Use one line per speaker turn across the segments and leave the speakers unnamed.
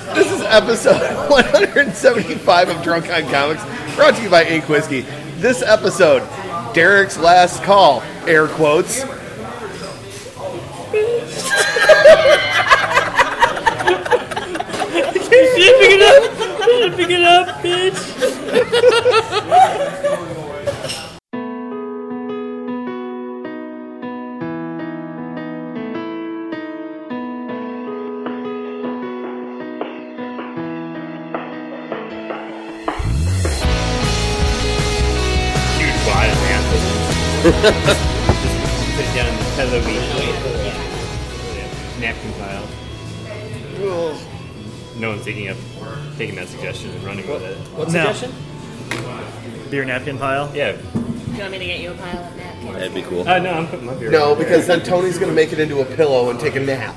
This is episode 175 of Drunk on Comics, brought to you by Ink Whiskey. This episode, Derek's last call, air quotes.
Pick it up, bitch. Put it down the pillow napkin pile. No one's taking that suggestion and running with it.
What suggestion?
Beer napkin pile?
Yeah.
Do you want me to get you a pile of napkins?
That'd be cool.
No, I'm putting my beer.
No, because then Tony's going to make it into a pillow and take a nap.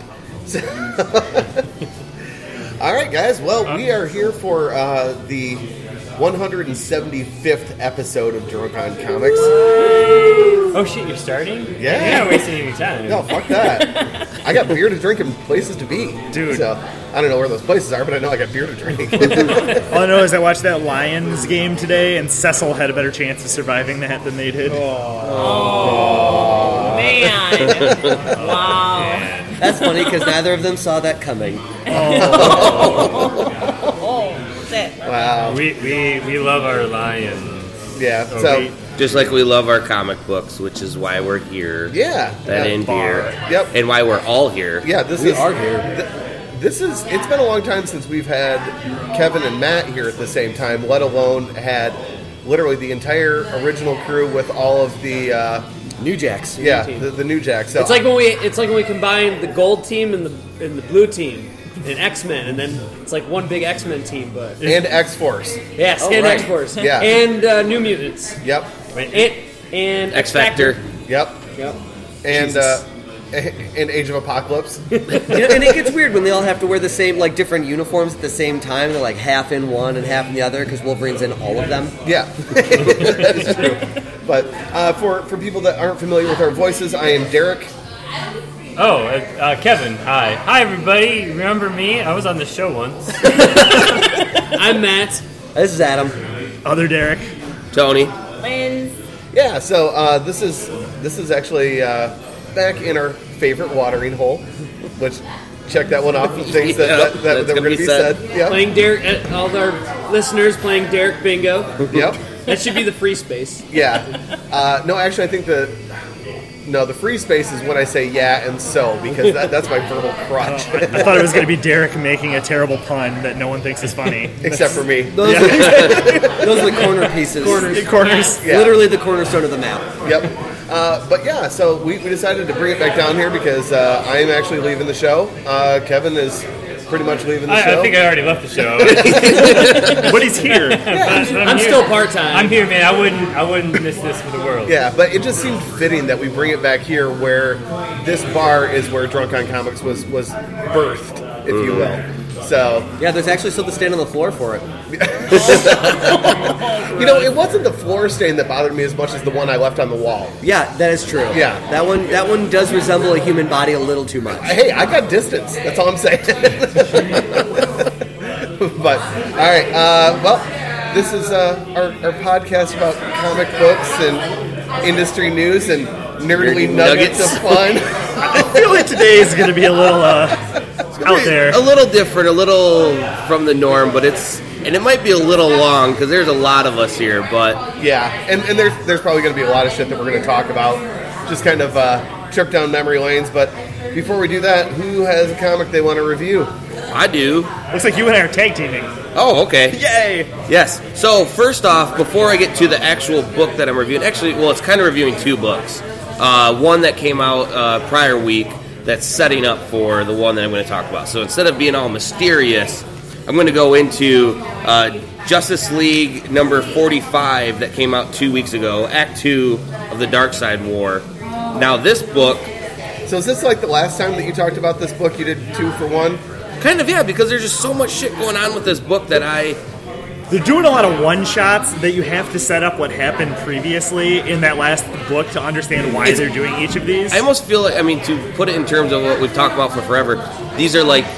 All right, guys. Well, we are here for the 175th episode of Drunk on Comics.
Oh shit, you're starting?
Yeah.
You're not wasting any time.
No, fuck that. I got beer to drink and places to be.
Dude.
So, I don't know where those places are, but I know I got beer to drink.
All I know is I watched that Lions game today, and Cecil had a better chance of surviving that than they did.
Oh, man. Wow.
Man.
That's funny because neither of them saw that coming.
Oh, shit.
Wow.
We love our lions.
Yeah,
Oh,
so...
Just like we love our comic books, which is why we're here.
Yeah.
That
yeah.
end here.
Yep.
And why we're all here.
Yeah, it's been a long time since we've had Kevin and Matt here at the same time, let alone had literally the entire original crew with all of the
New Jacks.
the New Jacks. So
It's like when we combine the gold team and the blue team in X-Men, and then it's like one big X-Men team, but
and X-Force.
yes, and
right.
X-Force,
Yeah.
and New Mutants,
Yep.
and
X-Factor.
Yep.
Yep.
And Age of Apocalypse.
You know, and it gets weird when they all have to wear the same, like, different uniforms at the same time. They're like half in one and half in the other because Wolverine's in all of them.
Yeah. That's true. But for people that aren't familiar with our voices, I am Derek.
Oh, Kevin. Hi. Hi, everybody. Remember me? I was on the show once.
I'm Matt.
This is Adam.
Other Derek.
Tony.
Wins.
Yeah, so this is actually back in our favorite watering hole, which check that one off. Things that were going to be said. Yep.
Playing Derek, all of our listeners playing Derek Bingo.
Yep.
That should be the free space.
Yeah. No, actually, I think the free space is when I say yeah and so, because that's my verbal crutch.
I thought it was going to be Derek making a terrible pun that no one thinks is funny.
Except for me.
Those are the corner pieces.
Corners.
Yeah.
Literally the cornerstone of the map.
Yep. But yeah, so we decided to bring it back down here because I am actually leaving the show. Kevin is pretty much leaving the show.
I think I already left the show.
But he's here.
But
I'm
here.
still part-time.
I'm here, man. I wouldn't miss this for the world.
Yeah, but it just seemed fitting that we bring it back here where this bar is where Drunk on Comics was birthed, if you will. So,
Yeah, there's actually still the stand on the floor for it.
it wasn't the floor stain that bothered me as much as the one I left on the wall.
Yeah, that is true.
Yeah.
That one does resemble a human body a little too much.
Hey, I got distance. That's all I'm saying. But, all right. Well, this is our podcast about comic books and industry news and nerdy nuggets of fun.
I feel like today is going to be a little out there.
A little different, a little from the norm, but it might be a little long because there's a lot of us here, but
Yeah, and there's probably going to be a lot of shit that we're going to talk about. Just kind of trip down memory lanes. But before we do that, who has a comic they want to review?
I do.
Looks like you and I are tag teaming.
Oh, okay.
Yay!
Yes. So first off, before I get to the actual book that I'm reviewing, it's kind of reviewing two books. One that came out prior week that's setting up for the one that I'm going to talk about. So instead of being all mysterious, I'm going to go into Justice League number 45 that came out 2 weeks ago, Act 2 of the Darkseid War. Now this book...
So is this like the last time that you talked about this book? You did 2 for 1?
Kind of, yeah, because there's just so much shit going on with this book that
They're doing a lot of one-shots that you have to set up what happened previously in that last book to understand why they're doing each of these.
I almost feel like, to put it in terms of what we've talked about for forever, these are like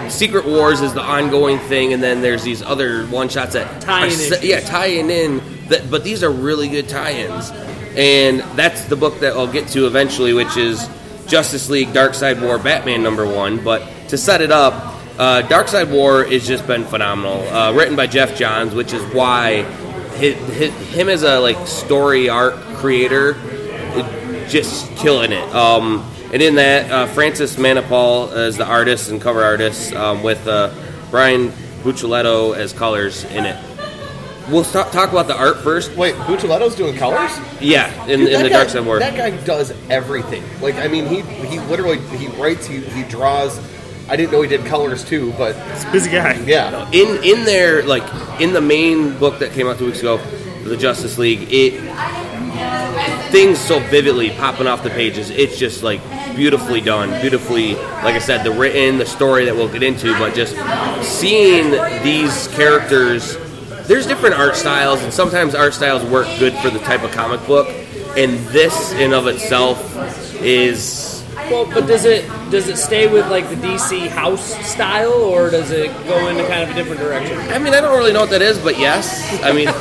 Secret Wars is the ongoing thing, and then there's these other one-shots that
Tie-in issues.
tying in. But these are really good tie-ins. And that's the book that I'll get to eventually, which is Justice League Darkseid War Batman #1. But to set it up, Darkseid War has just been phenomenal. Written by Jeff Johns, which is why him as a story arc creator, just killing it. And in that, Francis Manapul as the artist and cover artist, with Brian Buccellato as colors in it. We'll talk about the art first.
Wait, Buccellato's doing colors?
Yeah, in the Darkseid War.
That guy does everything. He literally writes, he draws. I didn't know he did colors too, but
He's a busy guy.
yeah.
In there, in the main book that came out 2 weeks ago, the Justice League, things so vividly popping off the pages. It's just beautifully done, beautifully, like I said, the story that we'll get into, but just seeing these characters. There's different art styles, and sometimes art styles work good for the type of comic book, and this in of itself is...
Well, but does it stay with the DC house style, or does it go into kind of a different direction?
I mean, I don't really know what that is, but yes. I mean...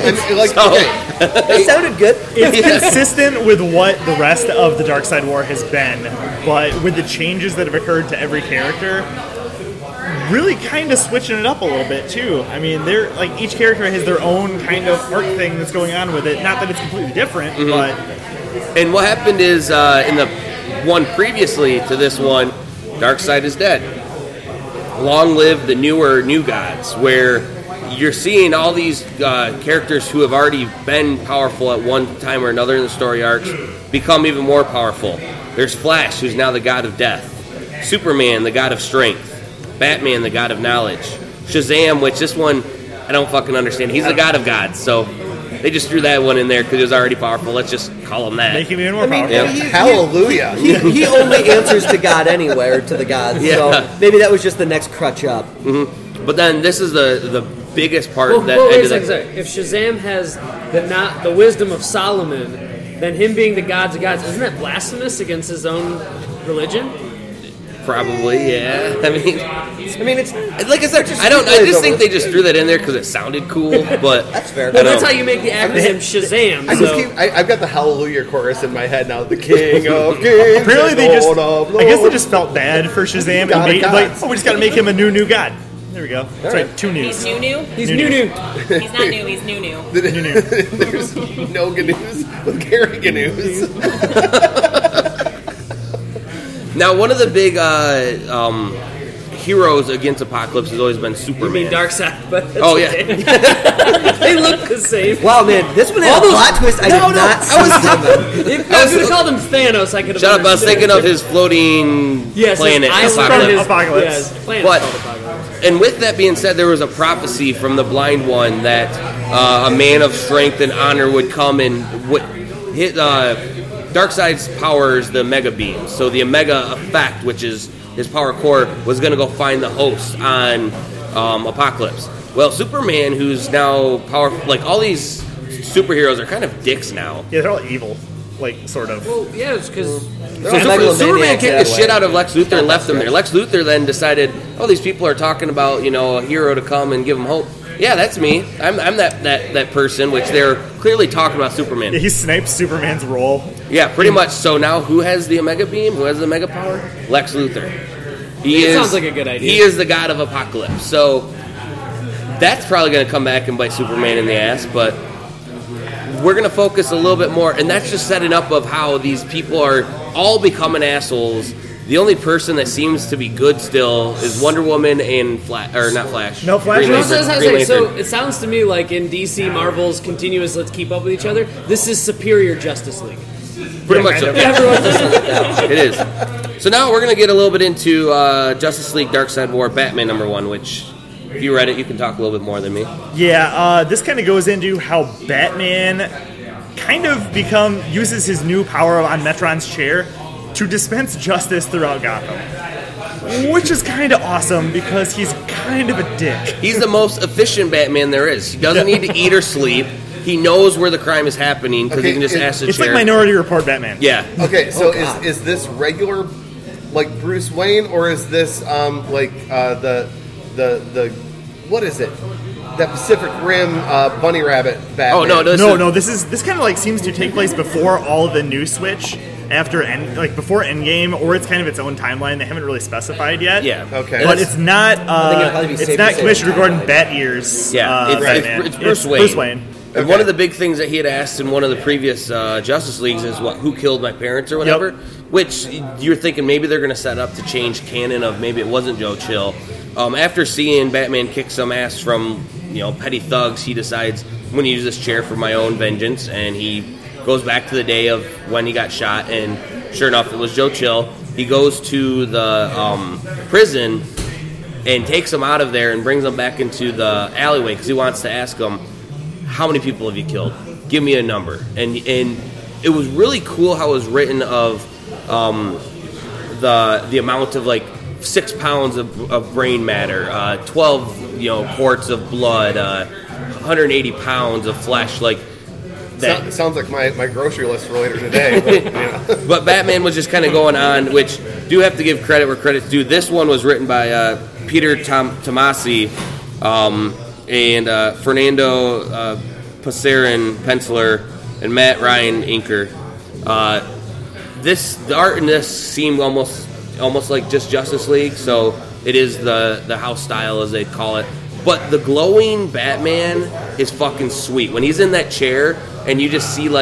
It sounded good.
It's consistent with what the rest of the Darkseid War has been, but with the changes that have occurred to every character, really kind of switching it up a little bit too. I mean, they're each character has their own kind of art thing that's going on with it. Not that it's completely different, but
And what happened is in the one previously to this one, Darkseid is dead. Long live the new gods, where you're seeing all these characters who have already been powerful at one time or another in the story arcs become even more powerful. There's Flash, who's now the god of death. Superman, the god of strength. Batman, the god of knowledge. Shazam, which this one, I don't fucking understand. He's the god of gods, so they just threw that one in there because it was already powerful. Let's just call him that.
make him even more powerful.
Yeah.
Hallelujah.
He only answers to God anyway, or to the gods.
Yeah.
So maybe that was just the next crutch up.
Mm-hmm. But then this is the biggest part that
Wait a
ended
second, sorry. If Shazam has the wisdom of Solomon, then him being the gods of gods, isn't that blasphemous against his own religion?
Probably, yeah. I mean,
it's
like I said, I just think they just threw that in there because it sounded cool. But
that's fair.
Well, that's how you make the acronym Shazam.
I've got the Hallelujah chorus in my head now. The King of Kings.
Apparently
and Lord of Lords.
I guess they just felt bad for Shazam
God
and
of gods.
we just got to make him a new god. There we go. That's right, two news.
He's new.
He's
New.
new.
He's not new. He's new.
There's no Ganoos with Gary Ganoos.
now, one of the big heroes against Apocalypse has always been Superman.
I mean Darkseid, but that's
Oh, yeah.
okay. They look the same.
Wow, man, this one had a plot twist I did not see coming.
If I would have called him Thanos, I could have.
Shut up! I was thinking of his floating planet,
Apocalypse.
Yeah, his planet
But-
called Apocalypse.
And with that being said, there was a prophecy from the Blind One that a man of strength and honor would come and would hit Darkseid's powers, the Mega Beam. So the Omega Effect, which is his power core, was going to go find the host on Apocalypse. Well, Superman, who's now powerful, all these superheroes are kind of dicks now.
Yeah, they're all evil, sort of.
Well, yeah, it's because
So Superman kicked the shit out of Lex Luthor and left him there. Lex Luthor then decided, these people are talking about, a hero to come and give them hope. Yeah, that's me. I'm that person, which they're clearly talking about Superman.
Yeah, he snipes Superman's role.
Yeah, pretty much. So now who has the Omega Beam? Who has the Mega Power? Lex Luthor.
Sounds like a good idea.
He is the god of Apocalypse. So that's probably going to come back and bite Superman in the ass, but we're going to focus a little bit more, and that's just setting up of how these people are all becoming assholes. The only person that seems to be good still is Wonder Woman and not Flash.
No, Flash.
Green
No,
Lantern.
So it sounds to me like in DC, Marvel's continuous let's keep up with each other, this is superior Justice League.
Pretty much so.
Everyone does
It is. So now we're going to get a little bit into Justice League Darkseid War Batman #1, which, if you read it, you can talk a little bit more than me.
Yeah, this kind of goes into how Batman kind of uses his new power on Metron's chair to dispense justice throughout Gotham. Which is kind of awesome because he's kind of a dick.
He's the most efficient Batman there is. He doesn't need to eat or sleep. He knows where the crime is happening because he can just ask the
It's
chair.
like Minority Report Batman.
Yeah.
Okay, so is this regular like Bruce Wayne, or is this like the what is it? That Pacific Rim Bunny Rabbit Batman?
Oh no,
This kind of like seems to take place before all the new Switch, before Endgame, or it's kind of its own timeline. They haven't really specified yet.
Yeah.
Okay.
But it's not.
it'll probably be safe
It's
to
not
say
Commissioner
it's
Gordon Bat-Ears.
Yeah,
Batman.
it's Bruce Wayne.
Bruce Wayne.
And one of the big things that he had asked in one of the previous Justice Leagues is who killed my parents or whatever.
Yep.
Which you're thinking maybe they're going to set up to change canon of maybe it wasn't Joe Chill. After seeing Batman kick some ass from petty thugs, he decides I'm going to use this chair for my own vengeance, and he goes back to the day of when he got shot, and sure enough, it was Joe Chill. He goes to the prison and takes him out of there and brings him back into the alleyway because he wants to ask him, how many people have you killed? Give me a number. And it was really cool how it was written of the amount of 6 pounds of brain matter, 12 quarts of blood, 180 pounds of flesh, that.
Sounds like my grocery list for later today.
But Batman was just kind of going on, which do have to give credit where credit's due. This one was written by Peter Tomasi and Fernando Passarin, penciler, and Matt Ryan, inker. The art in this seemed almost like just Justice League, so it is the house style, as they call it. But the glowing Batman is fucking sweet. When he's in that chair and you just see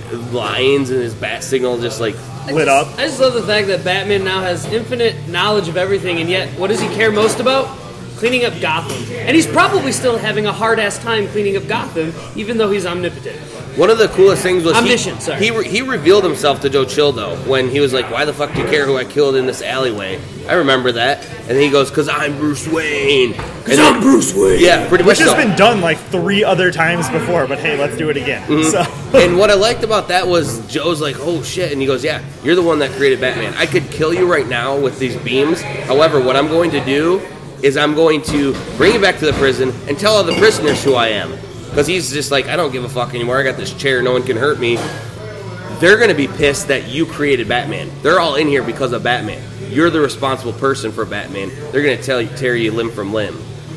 lines and his bat signal just
lit up.
I just love the fact that Batman now has infinite knowledge of everything, and yet what does he care most about? Cleaning up Gotham. And he's probably still having a hard-ass time cleaning up Gotham, even though he's omnipotent.
One of the coolest things was
Omniscient,
he revealed himself to Joe Chill, though, when he was like, why the fuck do you care who I killed in this alleyway? I remember that. And he goes, because I'm Bruce Wayne.
Because I'm Bruce Wayne.
Yeah, pretty much
Which has been done 3 other times before, but hey, let's do it again.
Mm-hmm.
So.
And what I liked about that was Joe's like, oh shit, and he goes, yeah, you're the one that created Batman. I could kill you right now with these beams. However, what I'm going to do is I'm going to bring you back to the prison and tell all the prisoners who I am. Because he's just like, I don't give a fuck anymore. I got this chair. No one can hurt me. They're going to be pissed that you created Batman. They're all in here because of Batman. You're the responsible person for Batman. They're going to tear you limb from limb.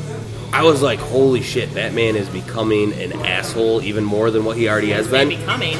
I was like, holy shit, Batman is becoming an asshole even more than what he already has been.
Becoming.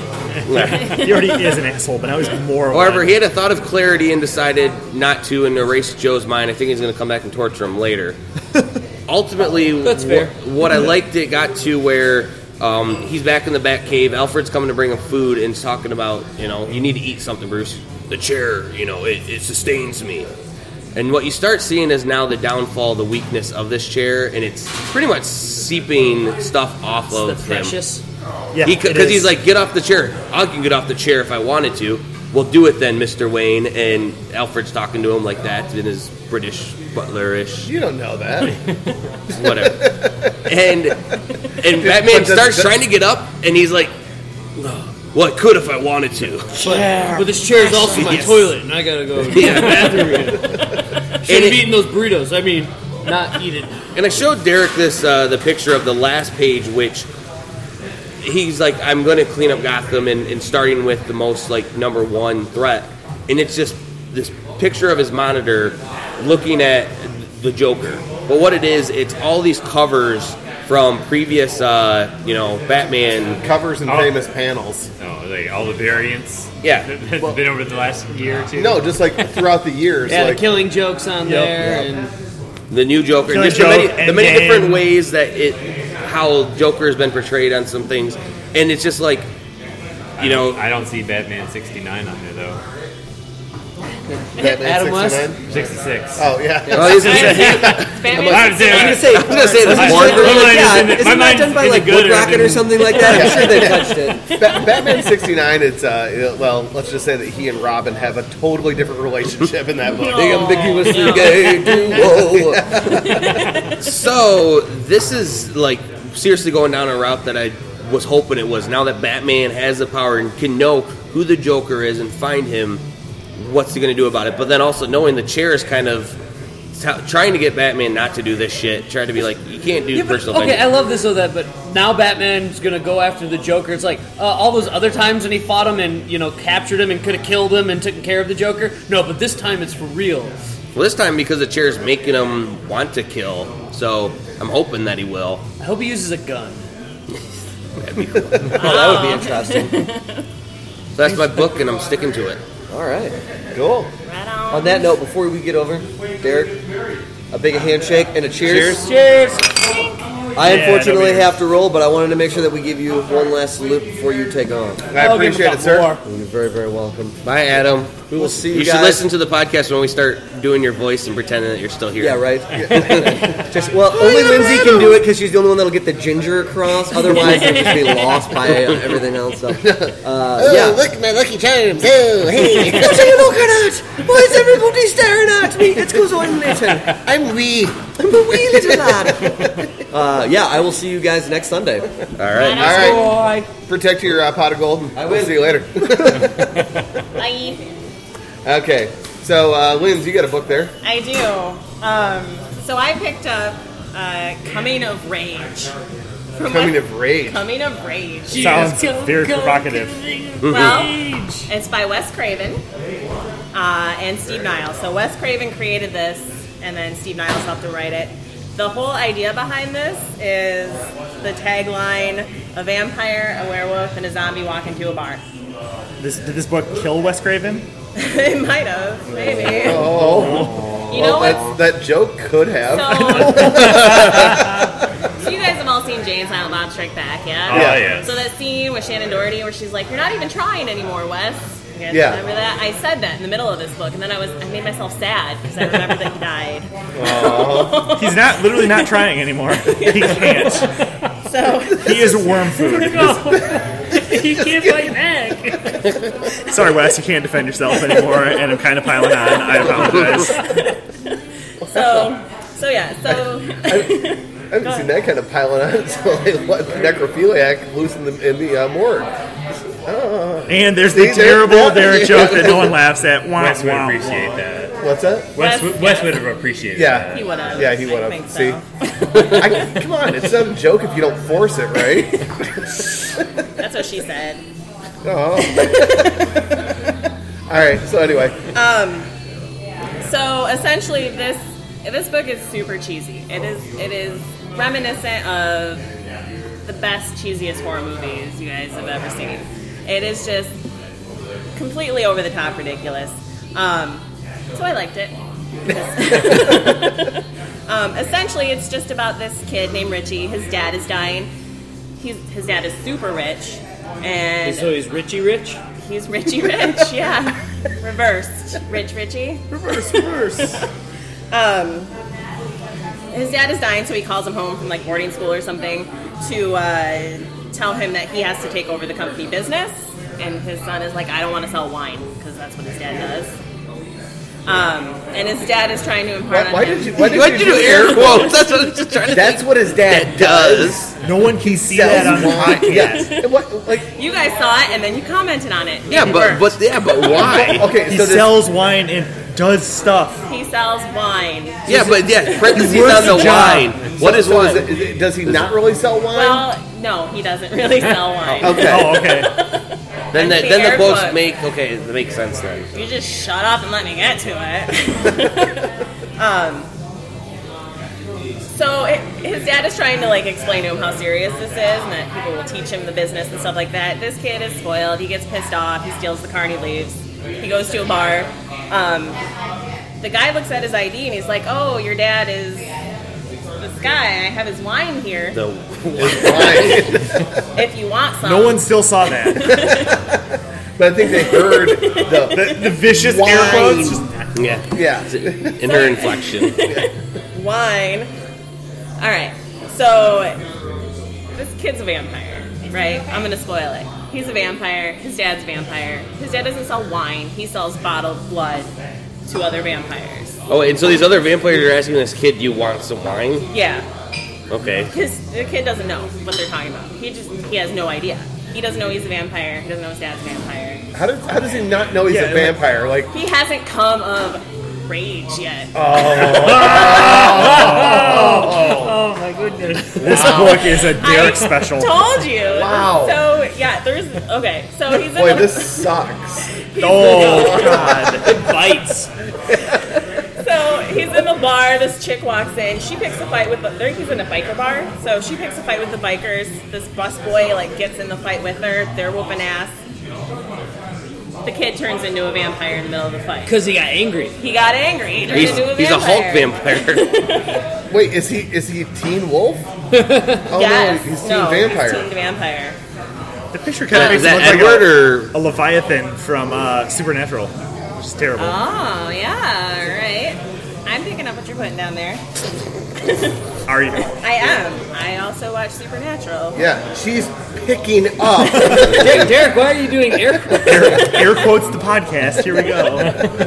He already is an asshole, but now he's more.
However, he had a thought of clarity and decided not to and erase Joe's mind. I think he's going to come back and torture him later. Ultimately,
that's fair.
What I liked, it got to where he's back in the Batcave. Alfred's coming to bring him food and he's talking about, you need to eat something, Bruce. The chair, it sustains me. And what you start seeing is now the downfall, the weakness of this chair, and it's pretty much seeping stuff off of
the precious.
him. Yeah, because he's like, get off the chair. I can get off the chair if I wanted to. Well, do it then, Mr. Wayne. And Alfred's talking to him like that in his British butler-ish.
You don't know that.
Whatever. And Batman starts trying to get up, and he's like, well, I could if I wanted to.
But this chair is also my toilet, and I gotta go to the bathroom again. Should have eaten those burritos. I mean, not eat it.
And I showed Derek this the picture of the last page, which he's like, I'm going to clean up Gotham, and starting with the most number one threat, and it's just this picture of his monitor looking at the Joker. But what it is, it's all these covers from previous, Batman
covers and famous panels.
Oh, all the variants.
Yeah,
that's been over the last year or two.
No, just throughout the years.
Yeah, the Killing Jokes on there, and
the new Joker. Just the many different ways that how Joker has been portrayed on some things, and it's just I
don't see Batman 69 on there though.
Batman
Adam West?
66.
Oh, yeah.
Oh, he's
Batman
I was gonna say this morning. Isn't that done by Wood Rocket or something like that? I'm sure they've touched it.
Batman 69, it's, let's just say that he and Robin have a totally different relationship in that book.
The ambiguously gay duo.
So, this is, seriously going down a route that I was hoping it was. Now that Batman has the power and can know who the Joker is and find him, what's he going to do about it? But then also knowing the chair is kind of trying to get Batman not to do this shit. Trying to be like, you can't do personal
okay,
vengeance.
I love this but now Batman's gonna go after the Joker. It's like all those other times when he fought him and captured him and could have killed him and taken care of the Joker. No, but this time it's for real.
Well, this time because the chair's making him want to kill, so I'm hoping that he will.
I hope he uses a gun.
That'd be cool.
That would be interesting.
So that's my book, and I'm sticking to it.
All right.
Cool.
Right on.
On that note, before we get over, Derek, a big handshake and a cheers.
Cheers!
I unfortunately have to roll, but I wanted to make sure that we give you one last salute before you take on.
I appreciate it, sir.
You're very, very welcome.
Bye, Adam.
We will see you
You
guys.
should listen to the podcast when we start doing your voice and pretending that you're still here.
Yeah, right. Only Lindsay can do it because she's the only one that'll get the ginger across. Otherwise, they'll just be lost by everything else. So, yeah.
Look at my Lucky Charms. Oh, hey.
What are you looking at? Why is everybody staring at me? It's because I'm little.
I'm wee.
I'm a wee little lad. Yeah, I will see you guys next Sunday.
All right.
All right. Protect your pot of gold.
I
We'll
will.
see you later.
Bye.
Okay. So, Linz, you got a book there.
I do. So I picked up Coming of Rage.
Coming of Rage.
Coming of Rage.
Sounds very provocative.
Well, it's by Wes Craven and Steve Niles. So Wes Craven created this, and then Steve Niles helped to write it. The whole idea behind this is the tagline: a vampire, a werewolf, and a zombie walk into a bar.
Did this book kill Wes Craven?
It might have, maybe.
Oh.
You know
Well,
what?
that joke could have.
So you guys have all seen Jay and Silent Bob Strike Back, yeah?
Oh, yeah.
So that scene with Shannon Doherty where she's like, "You're not even trying anymore, Wes." You guys
Yeah.
remember that? I said that in the middle of this book, and then I made myself sad because I remember that he died.
He's literally not trying anymore. He can't.
So
He is worm food.
He can't fight back.
Sorry, Wes, you can't defend yourself anymore, and I'm kind of piling on. I apologize.
so yeah. So
I haven't seen that kind of piling on until they let necrophiliac loose in the morgue.
And there's the
See,
terrible
there-
Derek joke that no one laughs at. Wah,
Wes would
wah,
appreciate
wah.
that.
What's that?
Wes would have appreciated
Yeah.
that.
he would have.
Yeah, he would
I
have.
think
See?
so.
Come on, it's not a joke if you don't force it, right?
That's what she said.
Oh. All right. So anyway,
So essentially, this book is super cheesy. It is reminiscent of the best, cheesiest horror movies you guys have ever seen. It is just completely over the top ridiculous. So I liked it. Essentially, it's just about this kid named Richie. His dad is dying. His dad is super rich, and
So he's Richie Rich?
he's Richie Rich. Yeah, reversed. Rich Richie.
Reverse.
His dad is dying, so he calls him home from like boarding school or something to tell him that he has to take over the company business. And his son is like, "I don't want to sell wine," because that's what his dad does. And his dad is trying to impart
why
on him.
did you
Why'd you do air quotes? That's what I was just trying to
That's
think.
what his dad does.
No one can see that on the
wine.
podcast.
Yes. What, like,
You guys saw it, and then you commented on it.
Yeah,
It
but
worked.
why?
okay,
He
so this,
sells wine and does stuff.
He sells wine.
Yeah, but parentheses
Worth
on the
the job.
wine. What is
so
wine?
does he not really sell wine?
Well, no, he doesn't really sell wine.
Okay.
Oh, okay.
Then
the
the
air
quotes
quotes.
that makes sense then.
You just shut up and let me get to it. So his dad is trying to like explain to him how serious this is and that people will teach him the business and stuff like that. This kid is spoiled. He gets pissed off. He steals the car and he leaves. He goes to a bar. The guy looks at his ID and he's like, "Oh, your dad is this guy. I have his wine here. If you want some."
No one still saw that.
But I think they heard the
The vicious
Wine.
air quotes. Just,
Yeah. In her inflection.
Wine. All right. So this kid's a vampire, right? I'm gonna spoil it. He's a vampire. His dad's a vampire. His dad doesn't sell wine. He sells bottled blood to other vampires.
Oh, and so these other vampires are asking this kid, "Do you want some wine?"
Yeah.
Okay.
The kid doesn't know what they're talking about. He has no idea. He doesn't know he's a vampire. He doesn't know his dad's a vampire.
how does he not know he's a vampire? Like,
He hasn't come of Rage yet.
Oh my goodness.
This book is a Derek special.
Told you.
Wow.
So yeah, so he's in
Boy,
the,
this sucks.
Oh, God.
It bites.
So he's in the bar. This chick walks in. She picks a fight with he's in a biker bar. So she picks a fight with the bikers. This busboy gets in the fight with her. They're whooping ass. The kid turns into a vampire in the middle of the fight.
Because he got angry.
He got angry. He turned into a vampire.
He's a Hulk vampire.
Wait, is he Teen Wolf? Oh
Yes.
no, he's Teen
no,
Vampire.
He's Teen Vampire.
The picture kind of makes
Is
it
that
look like
Edward or?
a Leviathan from Supernatural, which is terrible.
Oh, yeah. All right. I'm picking up what you're putting down there.
Are you?
I am. I also watch Supernatural.
Yeah, she's picking up.
Derek, why are you doing air quotes?
Air quotes the podcast. Here we go.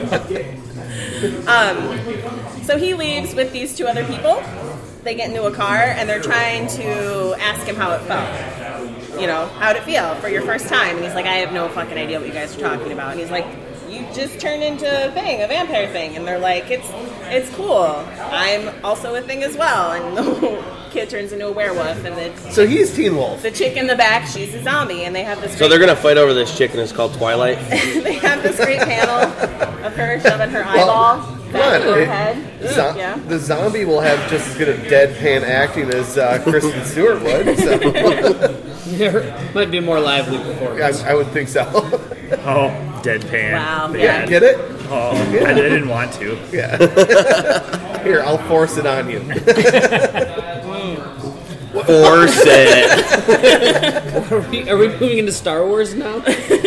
So he leaves with these two other people. They get into a car and they're trying to ask him how it felt. You know, how'd it feel for your first time? And he's like, I have no fucking idea what you guys are talking about. And he's like, you just turned into a vampire thing. And they're like, it's cool. I'm also a thing as well. And the kid turns into a werewolf. And
So he's Teen Wolf.
the chick in the back, she's a zombie. And they have this
So they're gonna fight over this chick, and it's called Twilight.
they have this great panel of her shoving her eyeball back into her head. Yeah.
The zombie will have just as good a deadpan acting as Kristen Stewart would. So.
Might be a more lively
Yeah,
performance.
I would think so.
Oh, deadpan.
Wow.
Yeah,
Bad.
get it?
Oh, I didn't want to.
Yeah. Here, I'll force it on you.
Force it.
Are we moving into Star Wars now?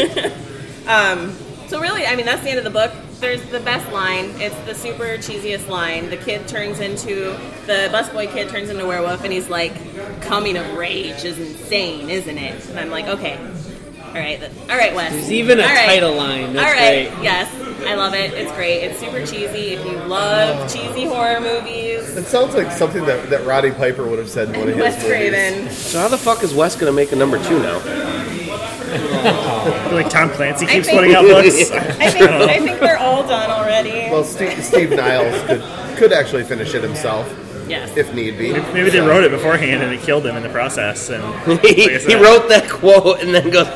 So really, I mean, that's the end of the book. There's the best line. It's the super cheesiest line. The busboy kid turns into a werewolf, and he's like, coming of rage is insane, isn't it? And I'm like, okay. All right, Wes.
There's even a
All right.
title line. That's
All right,
great.
yes. I love it. It's great. It's super cheesy. If you love cheesy horror movies,
It sounds like something that Roddy Piper would have said in one of his
Wes
movies.
Craven.
So how the fuck is Wes gonna make a number 2 now?
I feel like Tom Clancy keeps
think-
putting out books.
I think they're all done already.
Well, Steve Niles could actually finish it himself,
Yes.
if need be.
Maybe they wrote it beforehand and it killed him in the process. And
he wrote that quote and then goes,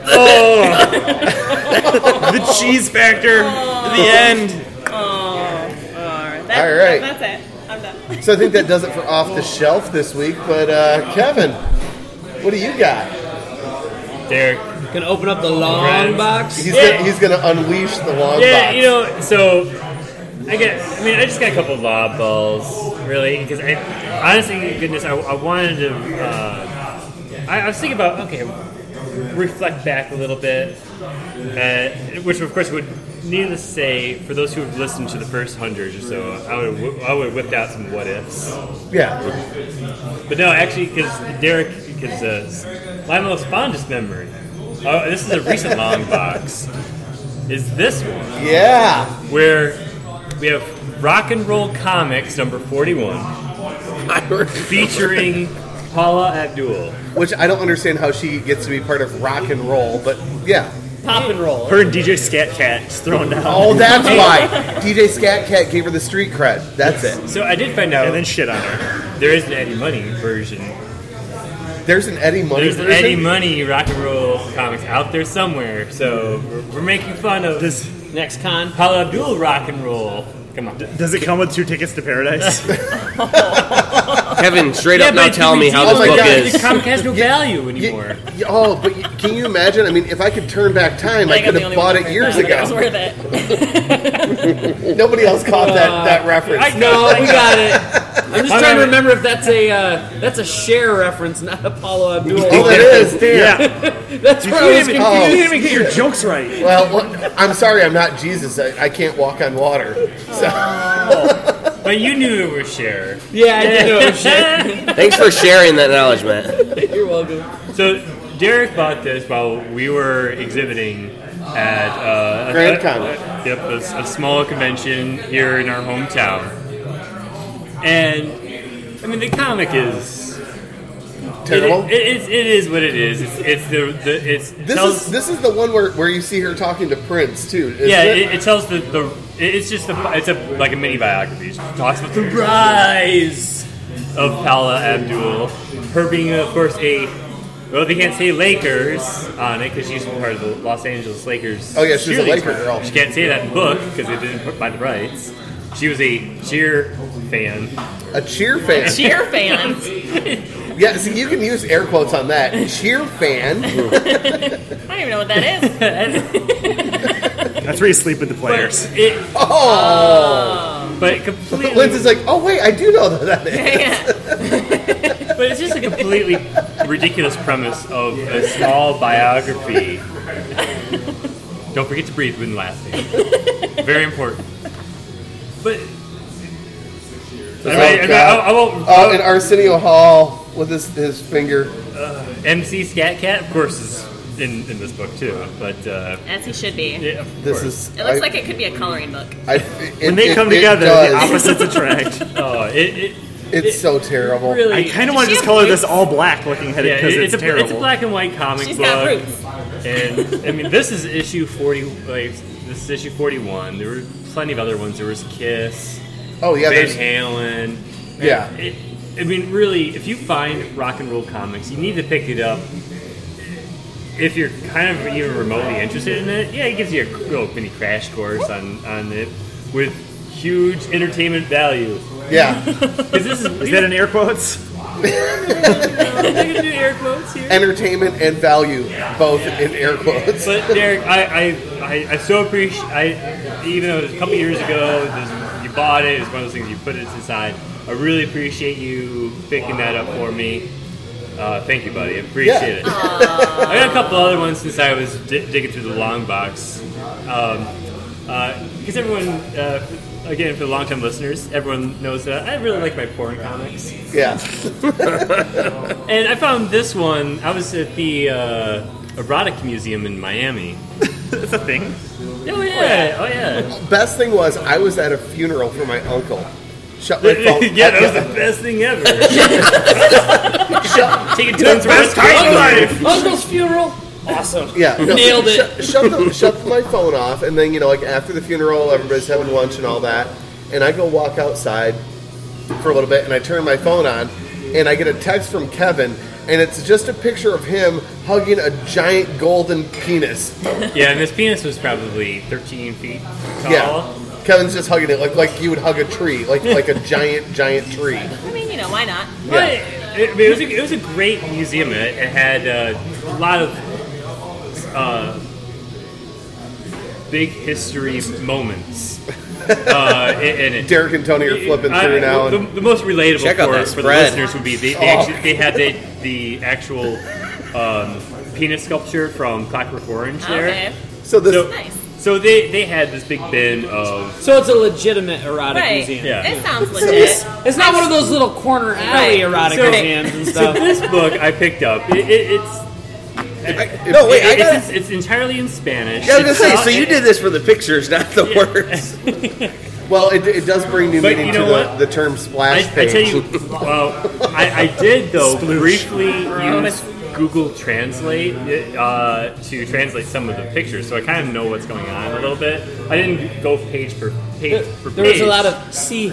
the cheese factor at the end.
All right.
That's it. I'm done.
So I think that does it for Off the Shelf this week. But Kevin, what do you got?
Derek.
Gonna open up the long
Right.
box.
He's gonna unleash the long
Yeah,
box.
you know, so I just got a couple lob balls, really, because honestly, goodness, I wanted to. I was thinking about reflect back a little bit, which of course would, needless to say, for those who have listened to the first 100 or so, I would have whipped out some what ifs.
Yeah.
But no, actually, because my most fondest memory, this is a recent long box, is this one,
Yeah.
where we have Rock and Roll Comics number 41, featuring Paula Abdul.
Which I don't understand how she gets to be part of rock and roll, but yeah.
Pop and roll.
Her and DJ Scat Cat just thrown down.
Oh, that's why. DJ Scat Cat gave her the street cred. That's it.
So I did find out
And then shit on her.
there is an Eddie Money version.
There's an Eddie Money
There's an
version?
Eddie Money Rock and Roll Comics out there somewhere. So we're making fun of
Next con.
Paula Abdul Rock and Roll. Come on.
Does it come with 2 tickets to paradise?
Kevin, straight up now
but
tell me how
Oh
this
my
book
God.
is.
This comic has no value anymore.
But can you imagine? I mean, if I could turn back time, I
think I'm
could
the
have
only
bought
one
it
who
years
heard that.
ago.
It was worth it.
Nobody else caught that reference.
No, we got it. I'm just trying to remember if that's a Cher reference, not a Paulo Abdul.
Oh, that is. Damn.
Yeah.
That's where I was
You
confused.
didn't even get your jokes right.
Well, I'm sorry, I'm not Jesus. I can't walk on water. So.
But you knew it was Cher.
Yeah, I did know it was Cher.
Thanks for sharing that knowledge, Matt.
You're welcome.
So Derek bought this while we were exhibiting at
Grand Con.
a small convention here in our hometown. And I mean, the comic is
Terrible.
It is what it is.
This is the one where you see her talking to Prince too. Isn't it?
It tells it's like a mini biography. It talks about the rise of Paula Abdul. Her being, of course, they can't say Lakers on it because she's part of the Los Angeles Lakers.
Oh yeah, she's a
cheerleading
Laker
team.
girl.
She can't say that in the book because they didn't buy the rights. She was a cheer fan.
A cheer fan.
Cheer fans.
Yeah, see, you can use air quotes on that. Cheer fan.
I don't even know what that is.
That's where you sleep with the players.
But completely.
Lindsay's like, oh wait, I do know that is.
But it's just a completely ridiculous premise of a small biography. Don't forget to breathe when laughing. Very important. But I won't.
And Arsenio Hall with his finger.
MC Scat Cat, of course, is in this book too. But
As he should be.
yeah, of
This
course.
is.
It looks like it could be a coloring book.
When they come together, the opposites attract.
It's so terrible.
Really.
I kind of want to
She
just
have
color
roots?
this all black looking at it because it's terrible.
It's a black and white comic
She's
book.
got roots.
And I mean, this is issue 40. This is issue 41. There were plenty of other ones. There was Kiss,
Oh yeah,
Van
there's
Halen.
yeah.
I mean, really, if you find rock and roll comics, you need to pick it up. If you're kind of even remotely interested in it, yeah, it gives you a little mini crash course on it with huge entertainment value.
Yeah.
Because this
Is that in air quotes?
I'm gonna do air quotes here.
Entertainment and value, both in air quotes.
But Derek, I so appreciate. Even though it was a couple years ago, you bought it. It's one of those things you put it aside. I really appreciate you picking that up for me. Thank you, buddy. I appreciate it. I got a couple other ones since I was digging through the long box. Because everyone, again, for the long-time listeners, everyone knows that I really like my porn comics.
Yeah.
And I found this one. I was at the Erotic Museum in Miami.
That's a thing.
Oh yeah.
Best thing was I was at a funeral for my uncle. Shut my phone.
Yeah, that was the best thing ever. Taking turns
Best time of life.
Uncle's funeral. Awesome.
Yeah, no,
Nailed it.
Shut my phone off, and then like after the funeral, everybody's having lunch and all that, and I go walk outside for a little bit, and I turn my phone on, and I get a text from Kevin, and it's just a picture of him hugging a giant golden penis.
Yeah, and this penis was probably 13 feet tall.
Yeah, Kevin's just hugging it like you would hug a tree, like a giant tree.
I mean, why not?
But it was a great museum. It had a lot of big history moments in it.
Derek and Tony are flipping through now.
The most relatable
Check out that
for the
spread.
listeners would be they had the actual penis sculpture from Clockwork Orange there.
Okay.
So this.
Nice.
So they had this big bin of
So it's a legitimate erotic
Right.
museum.
Yeah.
It sounds legit.
It's not one of those little corner alley
Right.
erotic
So-
museums and
So
stuff.
this book I picked up. It's
No, wait, I got
it's entirely in Spanish.
I was gonna say,
It's
so you did this for the pictures, not the words.
Well, it does bring new
But
meaning
you
to
know what?
the term splash
I
page.
tell you, well, I did though briefly use Google Translate to translate some of the pictures, so I kind of know what's going on a little bit. I didn't go page for page.
There was a lot of C.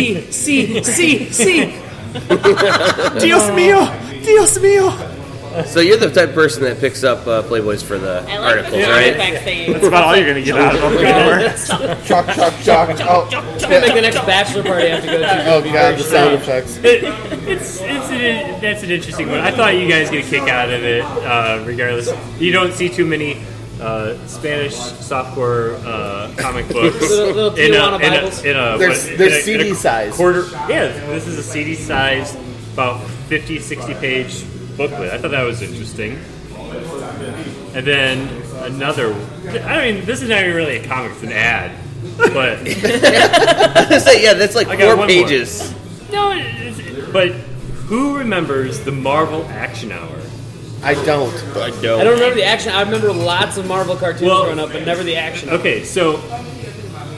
Dios mío! Dios mío!
So you're the type of person that picks up Playboys for the
I like
articles,
the
right?
effects they
That's about all you're going to get out of them anymore.
Chuck. Oh,
Make the next bachelor party I have to go to.
oh God, the sound effects.
That's an interesting one. I thought you guys get a kick out of it, regardless. You don't see too many Spanish softcore comic books
Little Tijuana Bibles.
They're CD size.
quarter. Yeah, this is a CD size, about 50, 60 page booklet. I thought that was interesting. And then another. I mean, this is not even really a comic; it's an ad. But
I was gonna say, yeah, that's like
I got
4
one more.
pages.
no, but who remembers the Marvel Action Hour?
I don't.
I
I don't remember the action. I remember lots of Marvel cartoons
Well-
growing up, but never the action.
Okay, so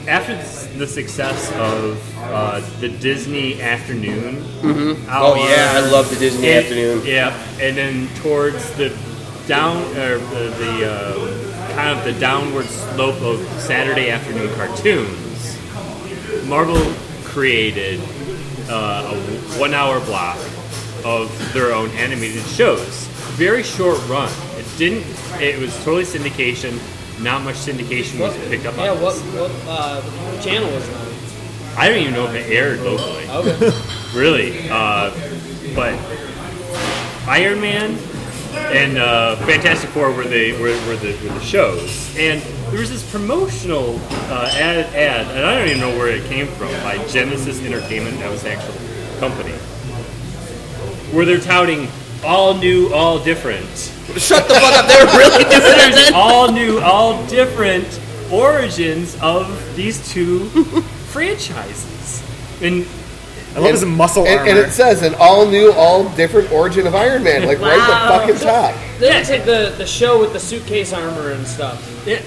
after the success of the Disney Afternoon.
Oh yeah, I love the Disney Afternoon.
Yeah, and then towards the down or kind of the downward slope of Saturday afternoon cartoons, Marvel created a 1 hour block of their own animated shows. Very short run. It was totally syndication. Not much syndication was picked up on.
Yeah,
this.
what channel was it on?
I don't even know if it aired locally.
Okay.
Really. But Iron Man and Fantastic Four were the shows. And there was this promotional ad, and I don't even know where it came from, by Genesis Entertainment. That was the actual company. Where they're touting all new, all different.
Shut the fuck up! They were really doing that then?
All new, all different origins of these two franchises. And
I love his muscle armor.
And it says an all new, all different origin of Iron Man, like right at the fucking top.
They looks like the show with the suitcase armor and stuff.
yeah,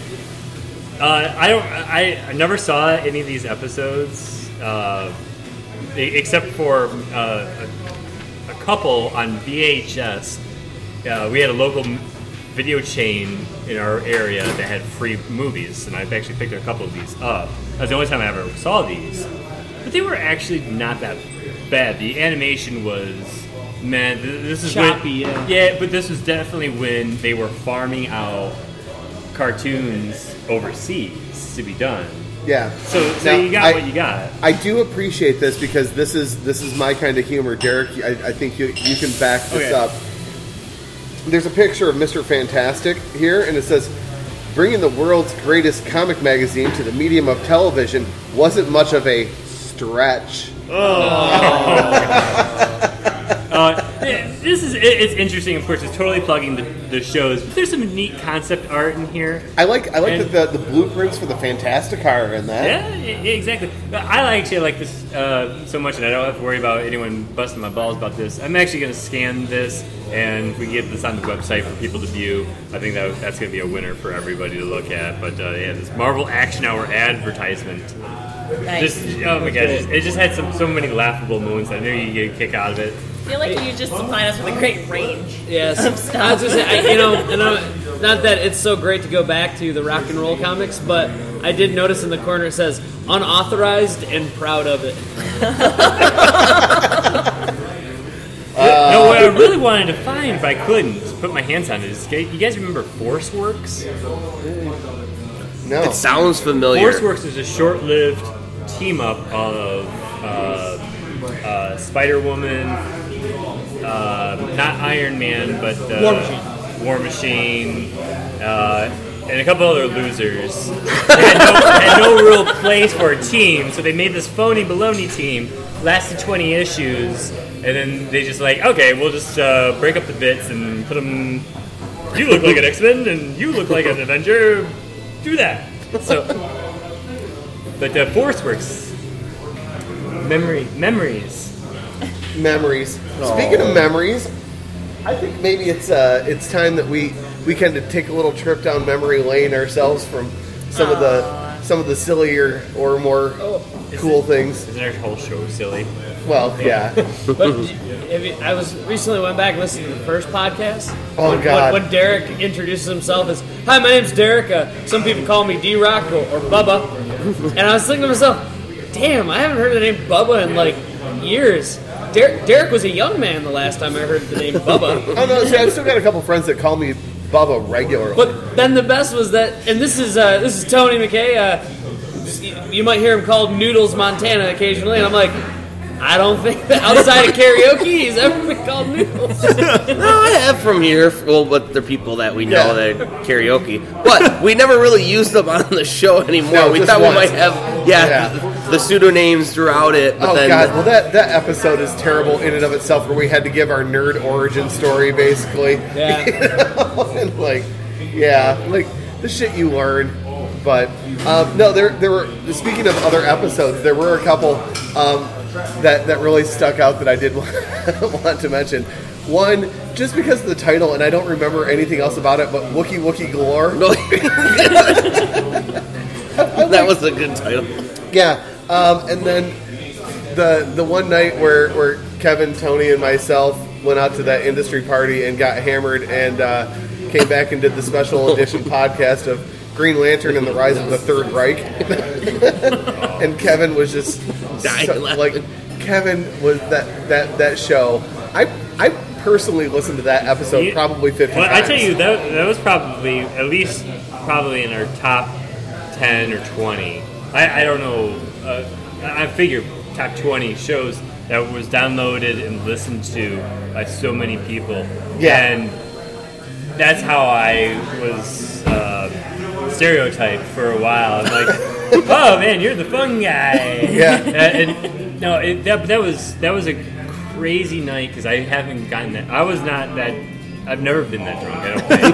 I never saw any of these episodes, except for a couple on VHS. We had a local video chain in our area that had free movies, and I've actually picked a couple of these up. That's the only time I ever saw these. But they were actually not that bad. The animation was, man, this is
choppy,
when,
yeah.
but this was definitely when they were farming out cartoons overseas to be done.
Yeah.
So
Now,
you got what you got.
I do appreciate this because this is my kind of humor, Derek. I think you can back this up. There's a picture of Mr. Fantastic here, and it says, "Bringing the world's greatest comic magazine to the medium of television wasn't much of a stretch."
It's interesting. Of course, it's totally plugging the shows, but there's some neat concept art in here.
I like that the blueprints for the Fantastic are in that.
Yeah, exactly. I actually like this so much, and I don't have to worry about anyone busting my balls about this. I'm actually going to scan this, and if we get this on the website for people to view, I think that's going to be a winner for everybody to look at. But yeah, this Marvel Action Hour advertisement.
Nice.
Oh my god, it just had so many laughable moments. I knew you'd get a kick out of it.
I feel like you just supplied us with a great range.
Yes.
Of stuff.
I was gonna say, not that it's so great to go back to the rock and roll comics, but I did notice in the corner it says unauthorized and proud of it.
No, what I really wanted to find, but I couldn't put my hands on it, is you guys remember ForceWorks?
No.
It sounds familiar.
ForceWorks is a short-lived team-up of Spider-Woman, not Iron Man, but War Machine, and a couple other losers. They had no real place for a team, so they made this phony baloney team, lasted 20 issues, and then they just okay, we'll just break up the bits and put them, you look like an X-Men, and you look like an Avenger, do that. So, but ForceWorks, memories.
Speaking of memories, I think maybe it's time that we kind of take a little trip down memory lane ourselves from some of the sillier or more cool things.
Isn't our whole show silly?
Well, yeah.
But I recently went back and listened to the first podcast.
Oh, God.
When Derek introduces himself as, "Hi, my name's Derek. Some people call me D-Rock or Bubba." And I was thinking to myself, damn, I haven't heard the name Bubba in years. Derek was a young man the last time I heard the name Bubba.
Oh no, see, I've still got a couple friends that call me Bubba regularly.
But then the best was that, and this is Tony McKay. You might hear him called Noodles Montana occasionally, and I'm like, I don't think that outside of karaoke he's ever been called Noodles.
No, I have from here. Well, but they're people that we know that karaoke. But we never really use them on the show anymore.
No,
we
just
thought we
once.
might have, the pseudonames throughout it. But then,
God, well that episode is terrible in and of itself, where we had to give our nerd origin story, basically.
Yeah.
You know? And the shit you learn. But no, there were. Speaking of other episodes, there were a couple that really stuck out that I did want to mention. One, just because of the title, and I don't remember anything else about it, but Wookie Galore.
That was a good title.
Yeah, and then the one night where Kevin, Tony, and myself went out to that industry party and got hammered and came back and did the special edition podcast of Green Lantern and the Rise of the Third Reich. And Kevin was just
Dying laughing.
Kevin was that show. I personally listened to that episode probably 50
Well,
times.
I tell you, that was probably, at least probably in our top 10 or 20. I don't know. I figure top 20 shows that was downloaded and listened to by so many people.
Yeah.
And that's how I was stereotyped for a while. I'm like, oh man, you're the fun guy.
Yeah.
And no, that was a crazy night because I haven't gotten that. I was not that. I've never been that drunk.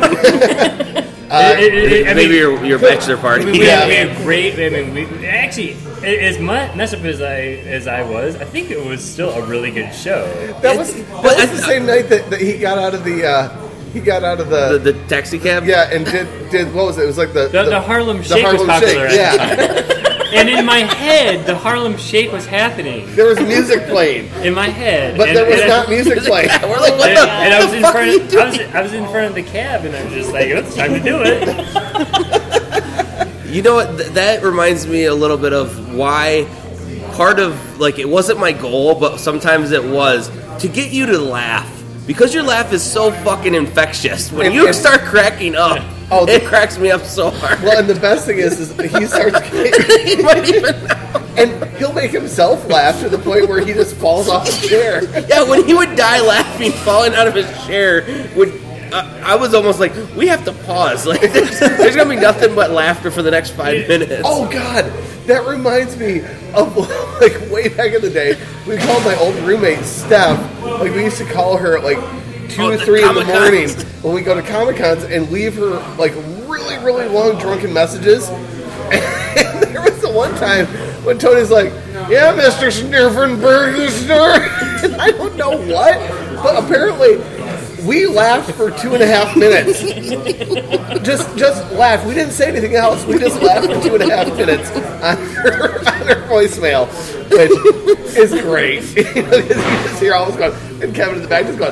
I don't think.
Maybe your bachelor party.
We had great. I mean, we actually, as messed up as I was, I think it was still a really good show.
That was the same night that he got out of the
taxi cab.
yeah, and did what was it? It was like
The Harlem Shake was
Harlem
popular.
Shake, yeah.
And in my head, the Harlem Shake was happening.
There was music playing,
In my head,
but there was not music playing.
We're like, what the?
And I was in
fuck
front.
are you doing?
I was in front of the cab, and I was just like, "It's time to do it."
You know what? That reminds me a little bit of why part of, like, it wasn't my goal, but sometimes it was, to get you to laugh. Because your laugh is so fucking infectious. When you start cracking up, it cracks me up so hard.
Well, and the best thing is he starts
He might even
and he'll make himself laugh to the point where he just falls off the chair.
Yeah, when he would die laughing, falling out of his chair, I was almost like, we have to pause. Like, there's going to be nothing but laughter for the next 5 minutes.
Oh God, that reminds me of like way back in the day. We called my old roommate Steph. Like we used to call her at like 2 or 3 in the morning when we go to Comic-Cons and leave her like really, really long drunken messages. And there was the one time when Tony's like, "Yeah, Mr. Snifferenberg," and I don't know what, but apparently we laughed for 2.5 minutes. just laughed. We didn't say anything else. We just laughed for 2.5 minutes on her voicemail, which is great. You know, you just hear all this going, and Kevin in the back just going,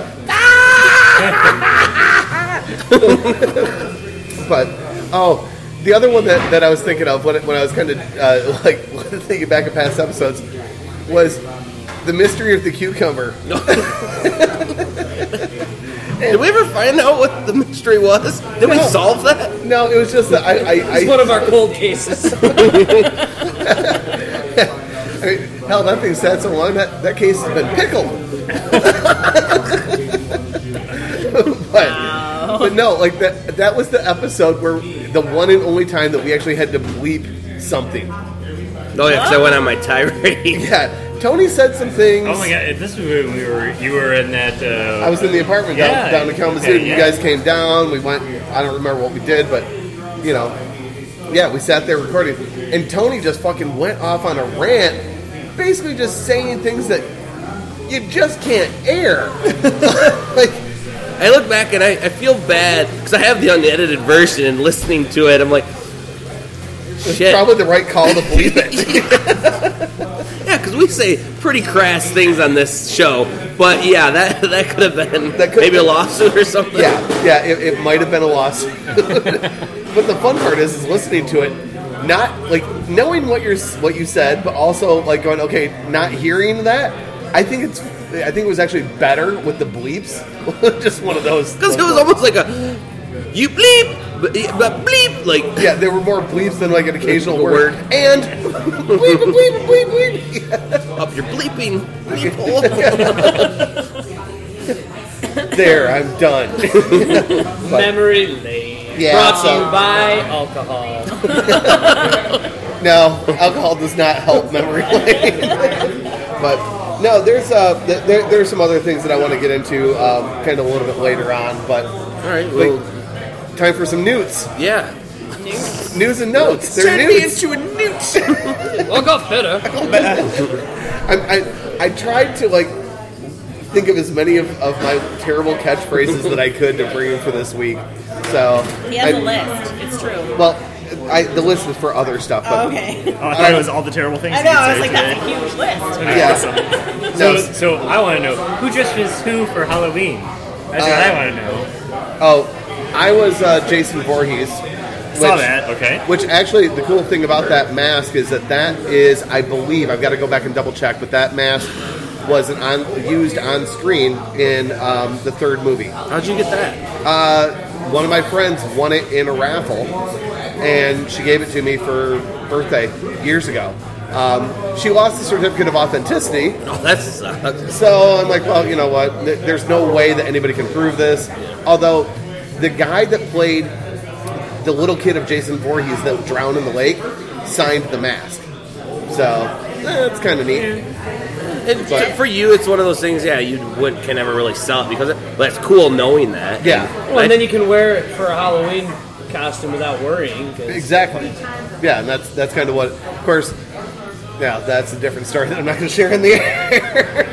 But the other one that I was thinking of when I was kind of like thinking back of past episodes was the mystery of the cucumber.
Did we ever find out what the mystery was? Did we solve that?
No, it was just that
It's one of our cold cases.
I mean, hell, that thing sat so long that case has been pickled. But no, like that was the episode where the one and only time that we actually had to bleep something.
Oh yeah, because I went on my tirade.
Yeah, Tony said some things.
Oh my god! This was when you were in that.
I was in the apartment down in Kalamazoo.
Okay,
You guys came down. We went. I don't remember what we did, but you know, yeah, we sat there recording, and Tony just fucking went off on a rant, basically just saying things that you just can't air. Like,
I look back and I feel bad because I have the unedited version and listening to it, I'm like,
it's
shit.
probably the right call to bleep it.
Yeah, because we say pretty crass things on this show, but yeah, that could have been maybe a lawsuit or something.
Yeah, it might have been a lawsuit. But the fun part is listening to it, not like knowing what you said, but also like going, okay, not hearing that. I think it was actually better with the bleeps. Just one of those.
Because it was almost like a you bleep, but bleep, like
yeah, there were more bleeps than like an occasional word. And bleep, bleep, bleep, bleep. Yeah.
up your bleeping bleep.
There, I'm done.
Memory lane.
Yeah,
Brought to
so-
you by alcohol.
No, alcohol does not help memory lane. But no, there's some other things that I want to get into kind of a little bit later on. But
All right, well,
time for some newts.
yeah.
News and notes. They're
Turn me
news.
into a newt.
Well, got better.
I tried to like think of as many of my terrible catchphrases that I could to bring in for this week. So
He has a list. It's true.
Well, The list was for other stuff. But
Oh, okay.
Oh, I thought it was all the terrible things.
I
you
know.
could
I was
say
like,
today.
that's a huge list.
Yeah.
So I want to know who dressed as who for Halloween. That's what I want to know.
Oh, I was Jason Voorhees.
Saw that.
Okay.
Which actually, the cool thing about that mask is that is, I believe, I've got to go back and double check, but that mask was used on screen in the third movie.
How'd you get that?
One of my friends won it in a raffle, and she gave it to me for birthday years ago. She lost the certificate of authenticity.
Oh, that sucks.
So I'm like, well, you know what? There's no way that anybody can prove this. Although the guy that played the little kid of Jason Voorhees that drowned in the lake signed the mask. So that's kind of neat.
And for you, it's one of those things. Yeah, you can never really sell it because but it's cool knowing that.
Yeah.
Well, and then you can wear it for a Halloween costume without worrying. 'Cause
Exactly. Yeah, and that's kind of what. Of course, yeah, that's a different story that I'm not going to share in the air.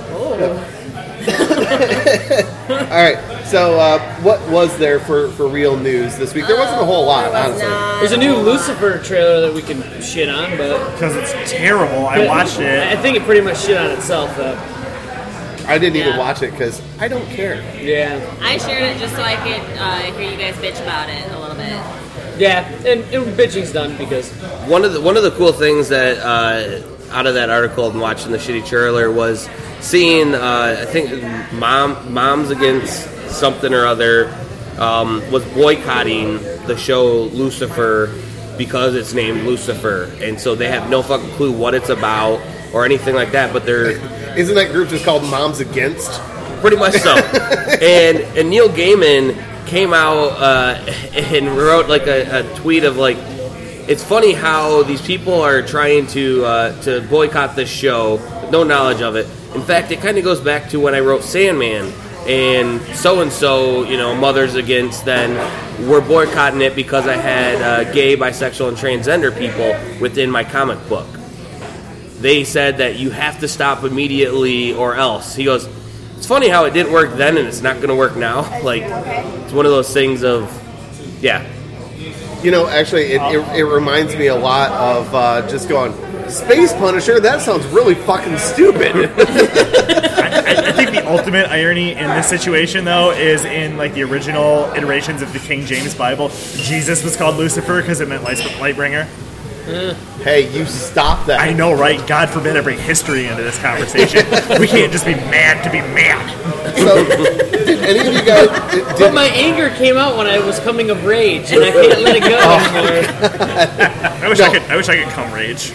All right. So, what was there for real news this week? There wasn't a whole lot, honestly.
There's a new Lucifer trailer that we can shit on, but
Because it's terrible. I watched
I
it.
think it pretty much shit on itself, though.
I didn't even
Yeah.
watch it because I don't care.
Yeah,
I shared it just so I could hear you guys bitch about it a little bit.
yeah, and bitching's done because
One of the cool things that out of that article and watching the shitty trailer was seeing I think Moms Against something or other was boycotting the show Lucifer because it's named Lucifer, and so they have no fucking clue what it's about or anything like that. But they're
Isn't that group just called Moms Against?
pretty much so. and Neil Gaiman came out and wrote like a tweet of like, it's funny how these people are trying to boycott this show with no knowledge of it. In fact, it kind of goes back to when I wrote Sandman, and so, you know, Mothers Against then were boycotting it because I had gay, bisexual, and transgender people within my comic book. They said that you have to stop immediately or else. He goes, it's funny how it didn't work then and it's not going to work now. Like, it's one of those things of, yeah.
You know, actually, it reminds me a lot of just going, Space Punisher? That sounds really fucking stupid.
I think the ultimate irony in this situation, though, is in like the original iterations of the King James Bible, Jesus was called Lucifer because it meant Lightbringer.
Hey, you stop that.
I know, right? God forbid I bring history into this conversation. We can't just be mad to be mad.
So, did any of you guys...
but my anger came out when I was coming of rage, and I can't let it go anymore.
I wish I could come rage.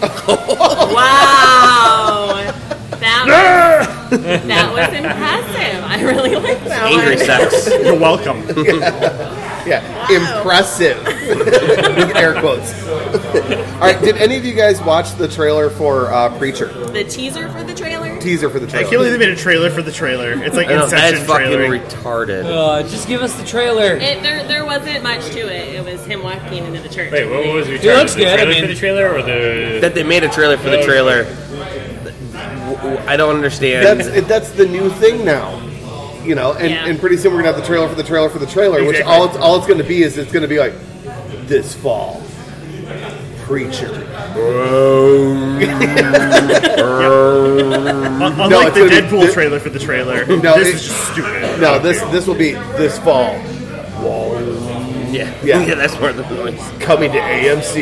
Wow, that was impressive. I really like that
Angry
one.
sex.
You're welcome.
Yeah, impressive. With air quotes. All right, did any of you guys watch the trailer for Preacher?
The teaser for the trailer?
Teaser for the
I
trailer.
can't believe they made a trailer for the trailer. It's like
I know, that's
Inception
fucking
trailer.
retarded.
Just give us the trailer.
There wasn't much to it. It was him walking into the church.
Wait, what was your
It
trailer?
looks
The
good, I
trailer
mean-
for the trailer or the?
That they made a trailer for the trailer. I don't understand.
That's the new thing now. You know, and pretty soon we're gonna have the trailer for the trailer for the trailer, which
Exactly.
all it's gonna be is it's gonna be like this fall. Preacher.
Unlike
it's
the
gonna be
Deadpool
thi-
trailer for the trailer,
No,
this
it-
is just stupid.
No, this will be this fall.
yeah.
Yeah.
Yeah, that's part of the noise.
Coming to AMC.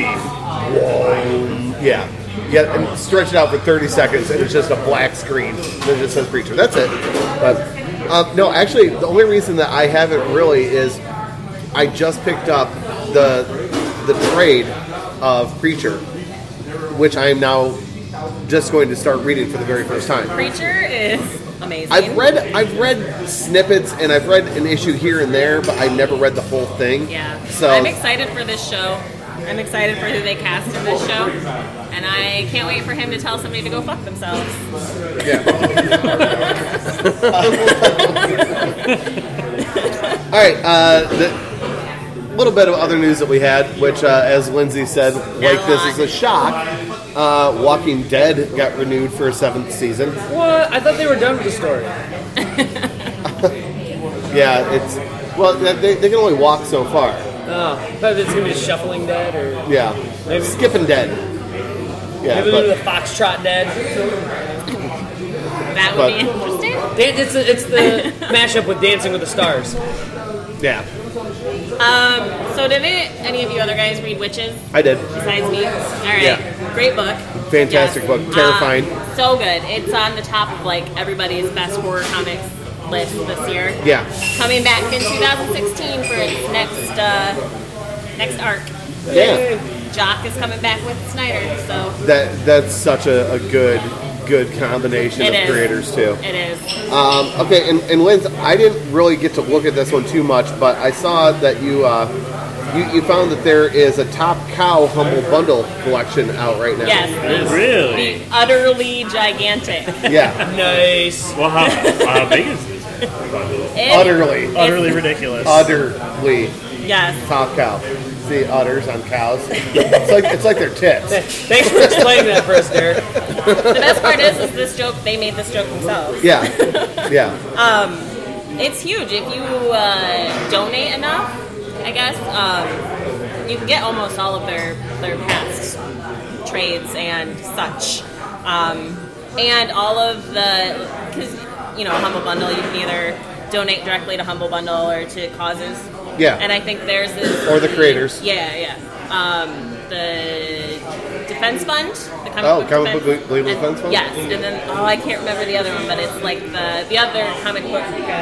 Yeah. Yeah, and stretch it out for 30 seconds, and it's just a black screen that just says Preacher. That's it. But no, actually, the only reason that I haven't really is I just picked up the trade of Preacher, which I am now just going to start reading for the very first time.
Preacher is amazing.
I've read snippets and I've read an issue here and there, but I never read the whole thing.
Yeah.
So
I'm excited for this show. I'm excited for who they cast in this show. And I can't wait for him to tell somebody to go fuck themselves.
yeah. All right. The little bit of other news that we had, which, as Lindsay said, like this is a shock. Walking Dead got renewed for a 7th season.
What? I thought they were done with the story.
Yeah, it's well, they can only walk so far.
Oh, but it's gonna be Shuffling Dead, or
Yeah,
Maybe-
Skipping Dead. Yeah,
maybe the
but
Foxtrot Dead.
That would be interesting.
It's the mashup with Dancing with the Stars.
yeah,
So did any of you other guys read Witches
I did.
besides me? All right.
Yeah.
Great book.
Fantastic
Yes.
book, terrifying.
So good. It's on the top of like everybody's best horror comics list this year.
Yeah,
Coming back in 2016 for its next arc.
yeah.
Jock is coming back with Snyder, so
That's such a good combination
it
of
is.
creators too.
It is.
Okay, and Linz, I didn't really get to look at this one too much, but I saw that you found that there is a Top Cow Humble Bundle collection out right now.
Yes.
Really?
The utterly gigantic.
Yeah,
Nice.
Well, how big is this bundle?
Utterly ridiculous.
utterly
Yes.
Top Cow. See udders on cows. It's like their tits.
Thanks for explaining that for us, Derek.
The best part is this joke. They made this joke themselves.
Yeah, yeah.
It's huge. If you donate enough, I guess, you can get almost all of their past trades and such. And all of the, because, Humble Bundle, you can either donate directly to Humble Bundle or to causes.
Yeah.
And I think theirs is...
Or the creators.
Yeah. The Defense Fund. The
Comic Book Legal Defense Fund?
Yes. And then, I can't remember the other one, but it's like the other comic book...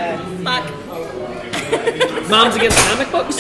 Moms Against Comic Books?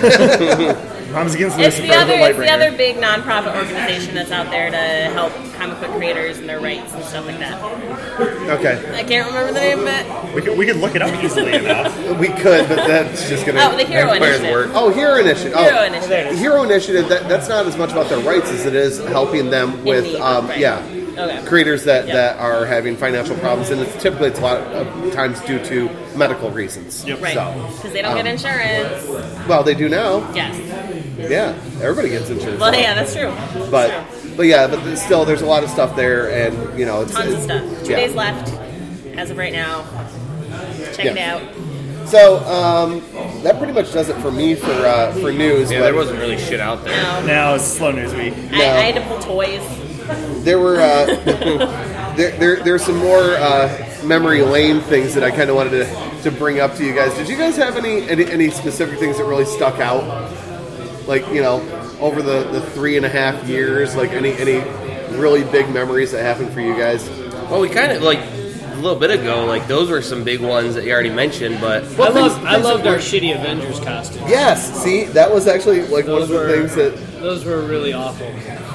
Moms Against
It's the
Lucifer,
other big nonprofit organization that's out there to help comic book creators and their rights and stuff like that.
Okay,
I can't remember the name of it.
We could look it up easily enough.
we could, but that's just gonna.
Oh, the Hero
Requires
Initiative.
work.
Oh, Hero Initiative.
Hero Initiative.
Hero Initiative. That's not as much about their rights as it is helping them with,
need, right. Okay.
creators that are having financial problems, and it's typically a lot of times due to medical reasons.
Right.
So,
Because they don't get insurance.
well, they do now.
Yes.
Yeah, everybody gets insurance.
Well,
now.
yeah, that's true.
But still, there's a lot of stuff there, and it's
Tons of stuff. 2
yeah.
days left as of right now. Check it
Yeah.
out.
So that pretty much does it for me for news.
Yeah,
but
there wasn't really shit out there.
No.
Now it's slow news week.
I had to pull toys.
There were there's some more memory lane things that I kind of wanted to bring up to you guys. Did you guys have any specific things that really stuck out? Like, over the 3.5 years, like any really big memories that happened for you guys?
Well, we kind of, like, a little bit ago, like, those were some big ones that you already mentioned, but...
I loved our shitty Avengers costumes.
Yes, see, that was actually like one of the things that,
Those were really awful.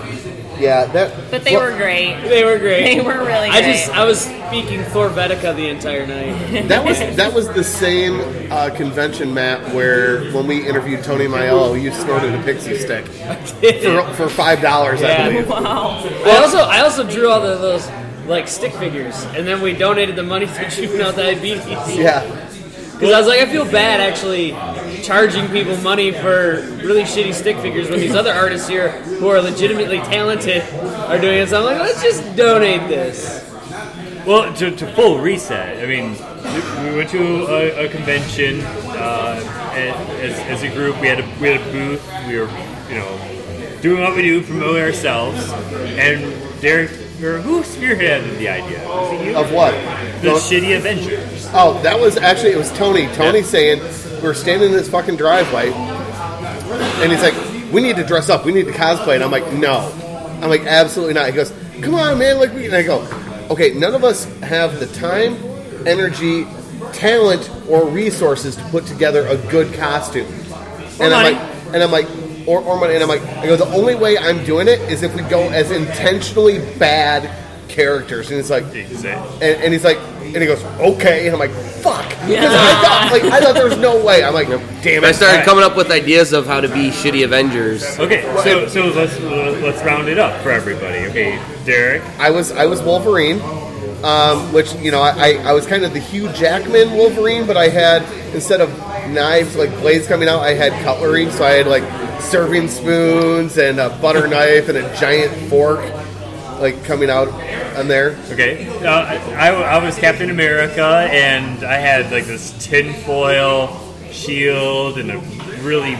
But they were great.
They were great.
They were really great.
I was speaking Thorvetica the entire night.
that was the same convention, Matt, where when we interviewed Tony Aiello, you snorted a pixie stick for $5, I
Yeah.
believe.
Wow.
I also drew all those like stick figures, and then we donated the money to Juvenile Diabetes.
Yeah.
Because I was like, I feel bad actually charging people money for really shitty stick figures when these other artists here who are legitimately talented are doing it. So I'm like, let's just donate this.
Well, to full reset, I mean, we went to a convention as a group. We had a booth. We were, doing what we do, promoting ourselves. And Derek, who spearheaded the idea? Was it you?
Of what?
The shitty Avengers.
Oh, that was actually, it was Tony. Tony saying, we're standing in this fucking driveway, and he's like, we need to dress up. We need to cosplay. And I'm like, no. I'm like, absolutely not. He goes, come on, man. And I go, okay, none of us have the time, energy, talent, or resources to put together a good costume.
Or money.
I'm like, or money. And I'm like, I go, the only way I'm doing it is if we go as intentionally bad characters. And it's like, and he's like, and he goes, okay. And I'm like, fuck. Because I thought there was no way. I'm like, damn it.
I started coming up with ideas of how to be shitty Avengers.
Okay, so let's round it up for everybody. Okay, Derek.
I was Wolverine, which, I was kind of the Hugh Jackman Wolverine, but I had, instead of knives, like blades coming out, I had cutlery. So I had like serving spoons and a butter knife and a giant fork, like coming out on there.
Okay, I was Captain America, and I had like this tinfoil shield and a really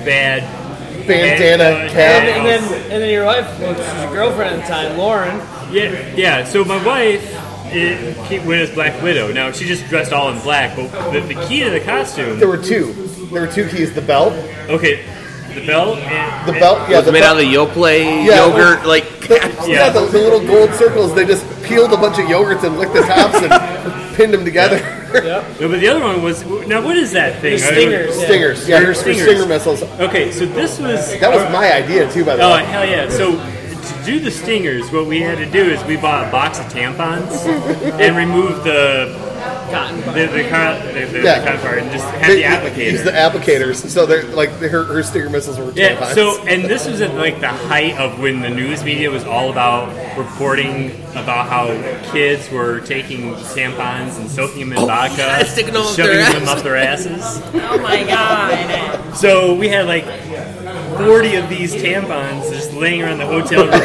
bad
Bandana cap.
And then your wife, well, she's your girlfriend at the time, Lauren.
Yeah. So my wife went as Black Widow. Now she just dressed all in black, but the key to the costume.
There were two keys. The belt.
Okay, the belt. And,
The belt. Yeah,
It was
the
made
belt.
out of the Yoplait
Yeah,
yogurt, like.
Yeah, the little gold circles. They just peeled a bunch of yogurts and licked the tops and pinned them together.
No, but the other one was. Now, what is that thing?
The stingers.
Stingers. Yeah, here's
Stingers.
stinger missiles.
Okay, so this was.
That was my idea too, by the
Oh,
way.
hell yeah. So, to do the stingers, what we had to do is we bought a box of tampons and removed the
Cotton.
cotton part and just had the applicator.
Use the applicators. So they're like her stinger missiles were
Yeah,
tampons.
so, and this was at like the height of when the news media was all about reporting about how kids were taking tampons and soaking them in vodka,
yeah, sticking them up
shoving
their
them up their asses.
Oh my god.
So we had like 40 of these tampons just laying around the hotel room.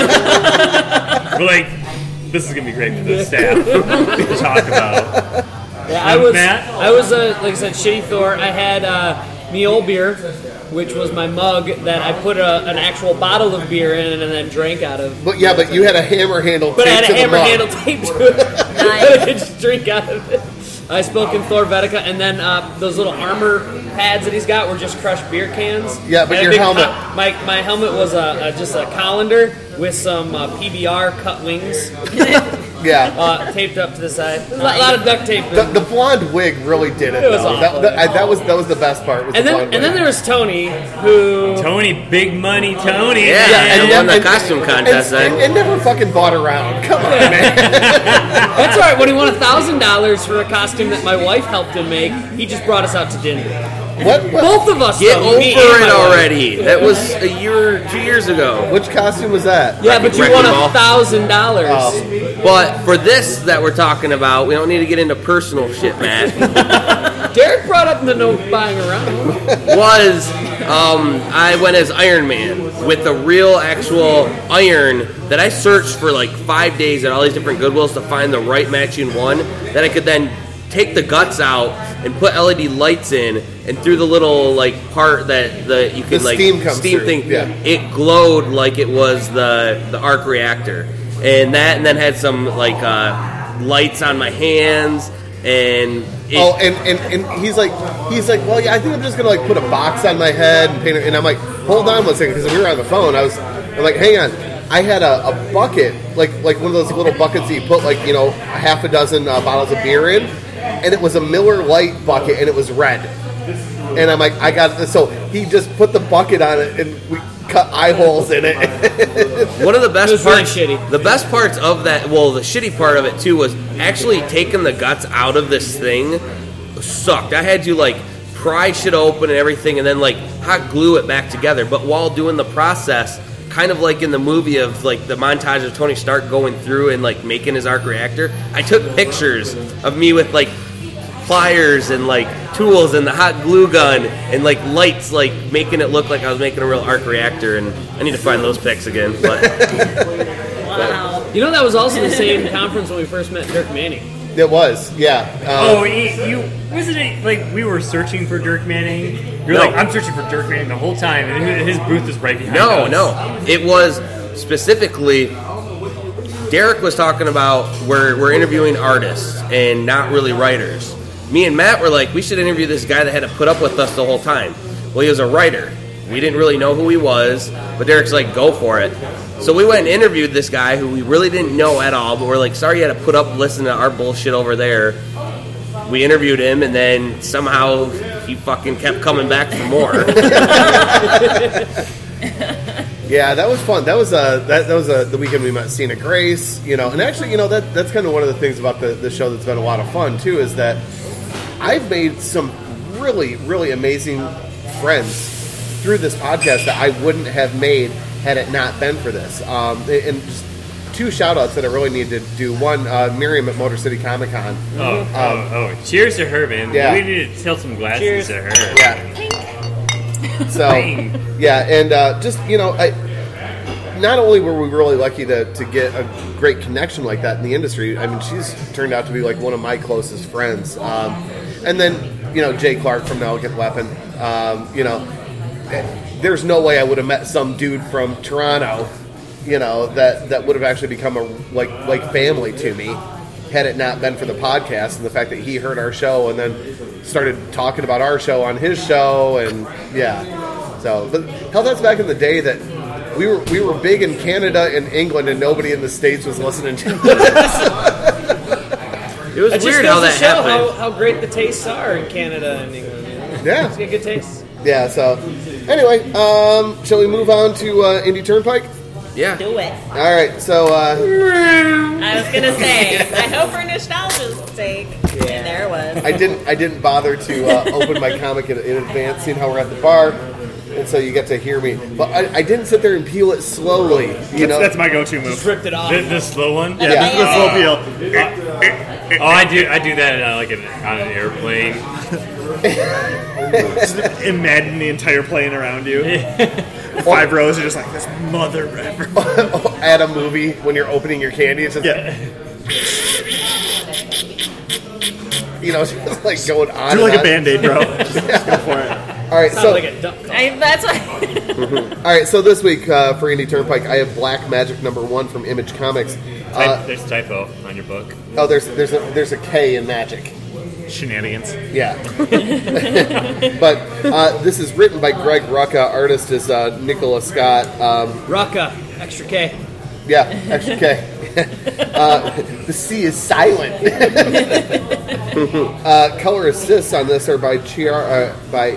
We're like, this is gonna be great for the staff to talk about.
Yeah,
Matt?
I was like I said, Shitty Thor. I had Mjolnir, which was my mug that I put an actual bottle of beer in and then drank out of.
but you had a hammer handle.
But I had a
taped to the
hammer
mug.
handle taped to it. I could just drink out of it. I spoke in Thor Vedica, and then those little armor pads that he's got were just crushed beer cans.
Yeah, but
And a
your
big
helmet.
my helmet was just a colander with some PBR cut wings
Yeah.
taped up to the side. A lot of duct tape.
The blonde wig really did it.
It was
though.
awful.
That was the best part. Was
and
the
then
blonde
and then
wig.
there was Tony, who
Tony, big money Tony.
Yeah,
man.
and won the costume contest then.
and never fucking bought around. Come on, man.
that's all right. When he won $1,000 for a costume that my wife helped him make, he just brought us out to dinner.
What?
Both of us.
Get
though,
over
me and
it
my wife.
already. That was a year, 2 years ago.
Which costume was that?
Yeah, but you won
Wrecking Ball.
$1,000.
But for this that we're talking about, we don't need to get into personal shit, Matt.
Derek brought up the no buying around.
I went as Iron Man with the real actual iron that I searched for like 5 days at all these different Goodwills to find the right matching one that I could then take the guts out and put LED lights in, and through the little like part that you can
The
like
steam comes through,
thing,
yeah.
it glowed like it was the arc reactor, and then had some like lights on my hands. And
and he's like, well, yeah, I think I'm just gonna like put a box on my head and paint it. And I'm like, hold on one second, because we were on the phone. I'm like, hang on. I had a bucket, like one of those little buckets that you put like a half a dozen bottles of beer in, and it was a Miller Lite bucket, and it was red. And I'm like, I got this. So he just put the bucket on it, and we cut eye holes in it.
one of the best
It was really
parts,
shitty.
the best parts of that, well, the shitty part of it too was actually taking the guts out of this thing. Sucked. I had to like pry shit open and everything, and then like hot glue it back together. But while doing the process, kind of like in the movie of like the montage of Tony Stark going through and like making his arc reactor, I took pictures of me with like pliers and like tools and the hot glue gun and like lights, like making it look like I was making a real arc reactor. And I need to find those pics again. But
Wow.
You know, that was also the same conference when we first met Dirk Manning.
It was, yeah.
You wasn't it like we were searching for Dirk Manning? You're
No.
like, I'm searching for Dirk Manning the whole time, and his booth is right behind us.
no, it was specifically. Derek was talking about we're interviewing artists and not really writers. Me and Matt were like, we should interview this guy that had to put up with us the whole time. Well, he was a writer. We didn't really know who he was, but Derek's like, go for it. So we went and interviewed this guy who we really didn't know at all, but we're like, sorry you had to put up listening to our bullshit over there. We interviewed him, and then somehow he fucking kept coming back for more.
Yeah, that was fun. That was the weekend we met Cena Grace, and actually, that's kind of one of the things about the show that's been a lot of fun too, is that I've made some really, really amazing friends through this podcast that I wouldn't have made had it not been for this. And just two shout outs that I really need to do. One, Miriam at Motor City Comic Con.
Oh, cheers to her, man.
Yeah.
We need to tilt some glasses
Cheers.
to her.
Yeah. So, yeah, and not only were we really lucky to get a great connection like that in the industry, I mean, she's turned out to be like one of my closest friends. And then, Jay Clark from No Elegant Weapon, there's no way I would have met some dude from Toronto, that would have actually become a like family to me had it not been for the podcast and the fact that he heard our show and then started talking about our show on his show, and so but hell, that's back in the day that we were big in Canada and England and nobody in the States was listening to us.
It was
It just
weird
goes
how
to
that
show
happened.
how great the tastes are in Canada and England.
Yeah.
It's got good taste.
Yeah, so anyway, shall we move on to Indy Turnpike?
Yeah.
Do it.
All right, so
I was gonna say, I hope for nostalgia's sake. And there it was.
I didn't bother to open my comic in advance, seeing how we're at the bar, and so you get to hear me. But I didn't sit there and peel it slowly,
That's my go-to move.
Just ripped it off.
The slow one?
Yeah.
The slow peel.
Oh, I do that on an airplane.
Just imagine the entire plane around you. 5 rows are just like this mother ever.
At a movie when you're opening your candy, it's just just like going on.
Do like
and
a Band-Aid, bro. Just go for it.
All right,
Sounds
so
like a duck call.
That's why.
all right, so this week for Indy Turnpike, I have Black Magic #1 from Image Comics.
There's a typo on your book.
Oh, there's a K in Magic.
Shenanigans.
Yeah. But this is written by Greg Rucka. Artist is Nicola Scott.
Rucka, extra K.
Yeah, extra K. The C is silent. Color assists on this are by Chiara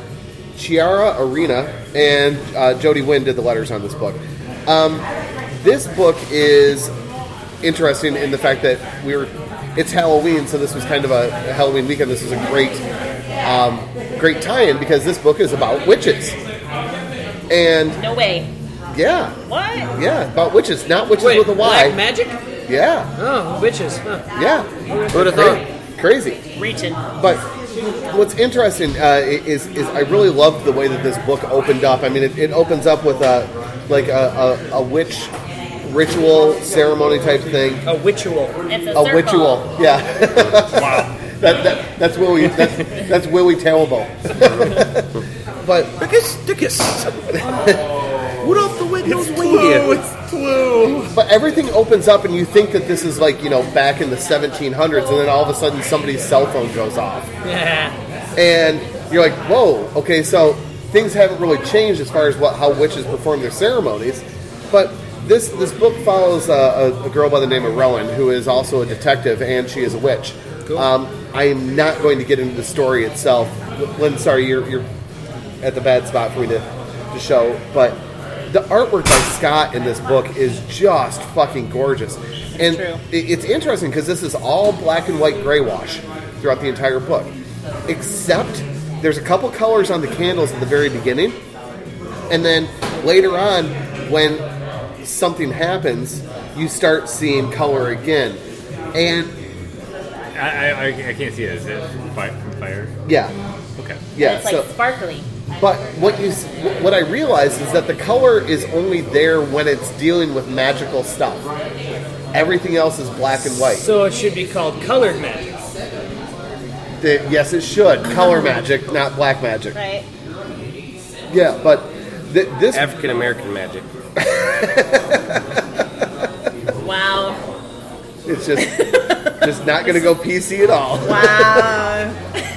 Arena, and Jody Wynn did the letters on this book. This book is interesting in the fact that it's Halloween, so this was kind of a Halloween weekend. This was a great tie-in because this book is about witches. And
No way.
yeah,
What?
yeah, about witches, not witches
Wait,
with a Y.
Black Magic?
Yeah,
Oh, witches. Huh.
yeah.
Who would have thought?
Crazy.
Reaching.
But what's interesting is I really love the way that this book opened up. I mean, it opens up with a witch ritual ceremony type thing.
A witual.
It's a
A
circle.
ritual, yeah.
Wow.
That's Willie. That's Willie Talbot. But
Dickus. What off the window's
But everything opens up, and you think that this is like back in the 1700s, and then all of a sudden somebody's cell phone goes off.
Yeah.
And you're like, whoa, okay, so things haven't really changed as far as how witches perform their ceremonies. But this book follows a girl by the name of Rowan, who is also a detective, and she is a witch.
Cool.
I am not going to get into the story itself. Lynn, sorry, you're at the bad spot for me to show, but the artwork by Scott in this book is just fucking gorgeous. And it's interesting because this is all black and white gray wash throughout the entire book. Except there's a couple colors on the candles at the very beginning. And then later on, when something happens, you start seeing color again. And
I can't see it. Is it from fire?
yeah.
Okay.
Yeah.
It's like sparkly.
But what I realized is that the color is only there when it's dealing with magical stuff. Everything else is black and white.
So it should be called colored magic.
Yes, it should. Color magic, not black magic.
Right.
Yeah, but this
African American magic.
Wow.
it's just not going to go PC at all.
Wow.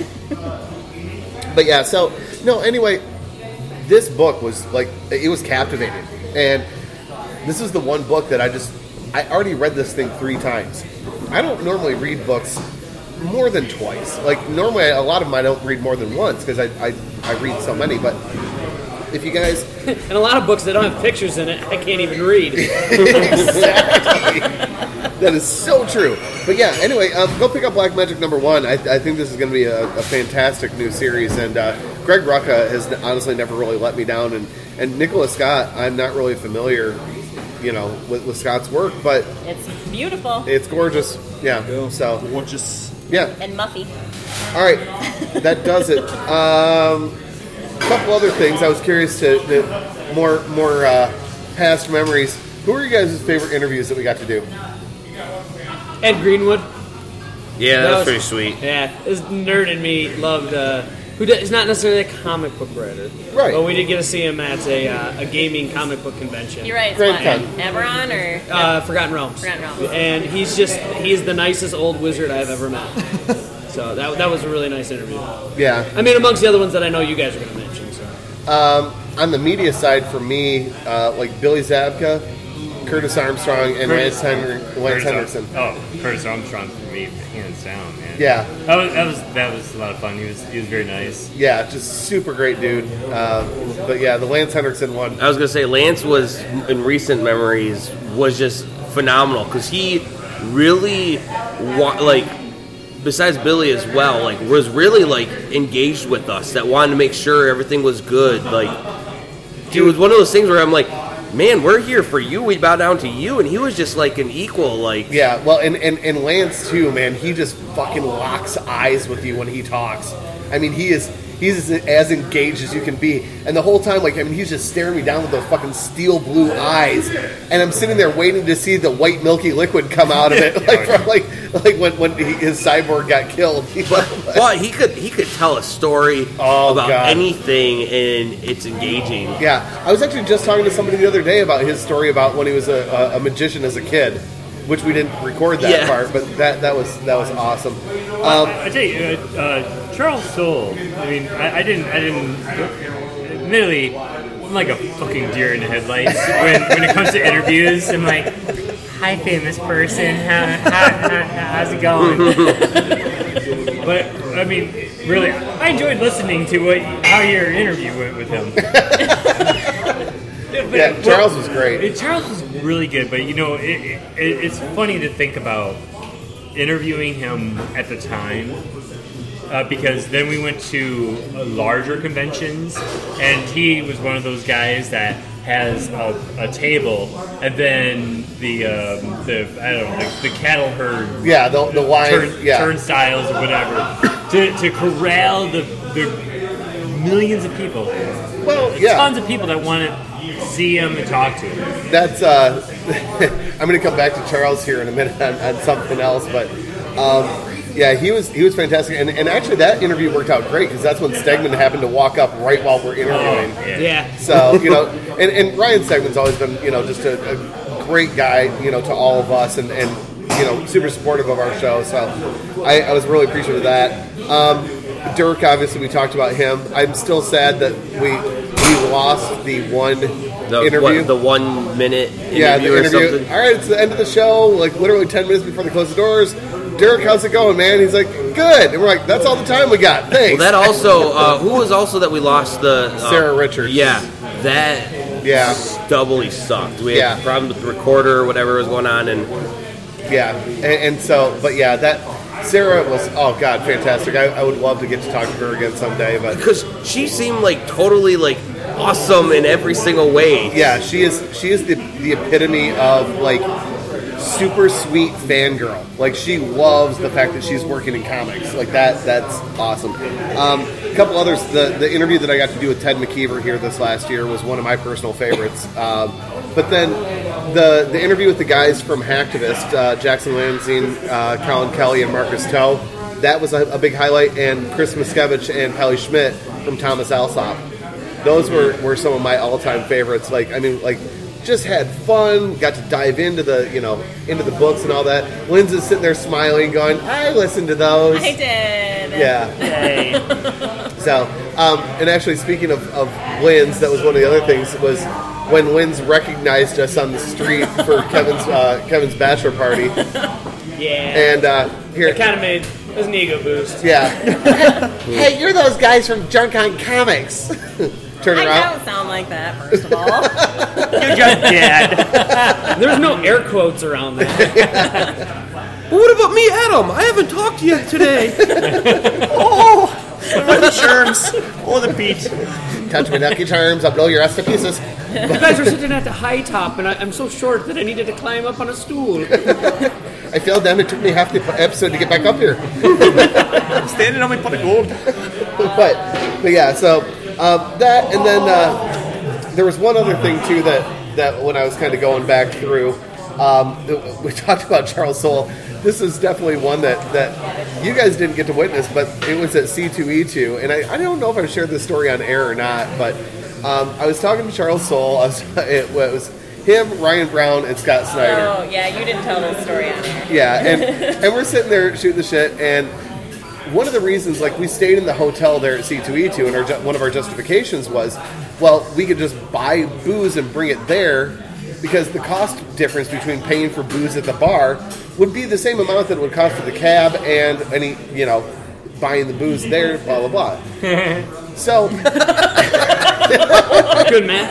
But yeah, so no. Anyway, this book was it was captivating, and this is the one book that I already read this thing 3 times. I don't normally read books more than twice. Like normally, a lot of them I don't read more than once because I read so many. But if you guys
And a lot of books that don't have pictures in it, I can't even read.
exactly. That is so true. But yeah, anyway, go pick up Black Magic #1. I think this is going to be a fantastic new series, and Greg Rucka has honestly never really let me down, and Nicola Scott, I'm not really familiar, with Scott's work, but
It's beautiful
it's gorgeous. Yeah. So
Gorgeous.
yeah.
and muffy.
All right, that does it. A couple other things. I was curious to more past memories. Who were you guys' favorite interviews that we got to do?
Ed Greenwood.
Yeah, that was pretty sweet.
Yeah, this nerd in me loved He's not necessarily a comic book writer.
Right.
But we did get to see him at a gaming comic book convention.
You're right.
Great
What,
fun.
Eberron or
Forgotten Realms.
Forgotten Realms.
And he's the nicest old wizard I've ever met. So that was a really nice interview.
Yeah.
I mean, amongst the other ones that I know you guys are going to mention. So.
On the media side, for me, like Billy Zabka, Curtis Armstrong, and Lance Henriksen.
Curtis Armstrong for me, hands down, man.
Yeah.
That was a lot of fun. He was very nice.
Yeah, just super great dude. But yeah, the Lance Henriksen one.
I was gonna say Lance was in recent memories was just phenomenal because he really besides Billy as well, like was really like engaged with us. That wanted to make sure everything was good. Like it was one of those things where I'm like, man, we're here for you. We bow down to you, and he was just like an equal. Like
Yeah, well, and Lance too, man. He just fucking locks eyes with you when he talks. I mean, he's as engaged as you can be, and the whole time, like, I mean, he's just staring me down with those fucking steel blue eyes, and I'm sitting there waiting to see the white milky liquid come out of it, like when his cyborg got killed.
but he could tell a story about
God.
anything, and it's engaging.
Yeah, I was actually just talking to somebody the other day about his story about when he was a magician as a kid, which we didn't record that part, but that was awesome.
I tell you, Charles Soule. I mean, I didn't. Admittedly, I'm like a fucking deer in the headlights when it comes to interviews. I'm like, hi, famous person. How's it going? But I mean, really, I enjoyed listening to how your interview went with him.
Yeah, Charles was great.
Charles was really good, but you know, it's funny to think about interviewing him at the time. Because then we went to larger conventions, and he was one of those guys that has a table, and then the cattle herd,
the wine,
turnstiles or whatever, to corral the millions of people, tons of people that want to see him and talk to him.
That's I'm going to come back to Charles here in a minute on something else, but. Yeah, he was fantastic, and actually that interview worked out great because that's when Stegman happened to walk up right while we're interviewing.
Yeah.
So and Ryan Stegman's always been just a great guy to all of us, and super supportive of our show. So I was really appreciative of that. Dirk, obviously, we talked about him. I'm still sad that we lost the interview.
The 1 minute interview,
the interview.
or something.
All right, it's the end of the show, like literally 10 minutes before they close the doors. Derek, how's it going, man? He's like, good. And we're like, that's all the time we got. Thanks.
Well, that also, who was also that we lost the...
Sarah Richards.
Yeah, that doubly sucked. We had problems with the recorder or whatever was going on, and...
Yeah, and so, but yeah, that... Sarah was, fantastic. I would love to get to talk to her again someday, but...
Because she seemed, totally, awesome in every single way.
Yeah, she is the epitome of, super sweet fangirl. She loves the fact that she's working in comics. That's awesome. A couple others. The interview that I got to do with Ted McKeever here this last year was one of my personal favorites. But then the interview with the guys from Hacktivist, Jackson Lansing, Colin Kelly, and Marcus Toe, that was a big highlight. And Chris Miskevich and Pally Schmidt from Thomas Alsop. Those were some of my all-time favorites. Just had fun, got to dive into the books and all that. Lynn's is sitting there smiling, going, I listened to those.
I did.
Yeah. So, and actually, speaking of Lynn's, that was one of the other things, was when Lynn's recognized us on the street for Kevin's bachelor party.
Yeah.
And here,
it kind of made... It was an ego boost.
Yeah. Hey, you're those guys from Junk on Comics. Turn around.
I don't sound like that, first of all.
You're just dead.
There's no air quotes around that.
But what about me, Adam? I haven't talked to you today.
The germs. The beat.
Touch my Lucky Charms, I'll blow your ass to pieces.
You guys are sitting at the high top, and I'm so short that I needed to climb up on a stool.
I fell down. It took me half the episode to get back up here.
I'm standing on my pot of gold.
But yeah, so that, and then there was one other thing too that when I was kind of going back through, we talked about Charles Soule. This is definitely one that you guys didn't get to witness, but it was at C2E2, and I don't know if I shared this story on air or not, but I was talking to Charles Soule. It was him, Ryan Brown, and Scott Snyder.
Oh, yeah, you didn't tell this story on air.
Yeah, and we're sitting there shooting the shit, and one of the reasons, like, we stayed in the hotel there at C2E2, and one of our justifications was, well, we could just buy booze and bring it there, because the cost difference between paying for booze at the bar would be the same amount that it would cost for the cab and any, buying the booze there, blah, blah, blah. So...
Good math.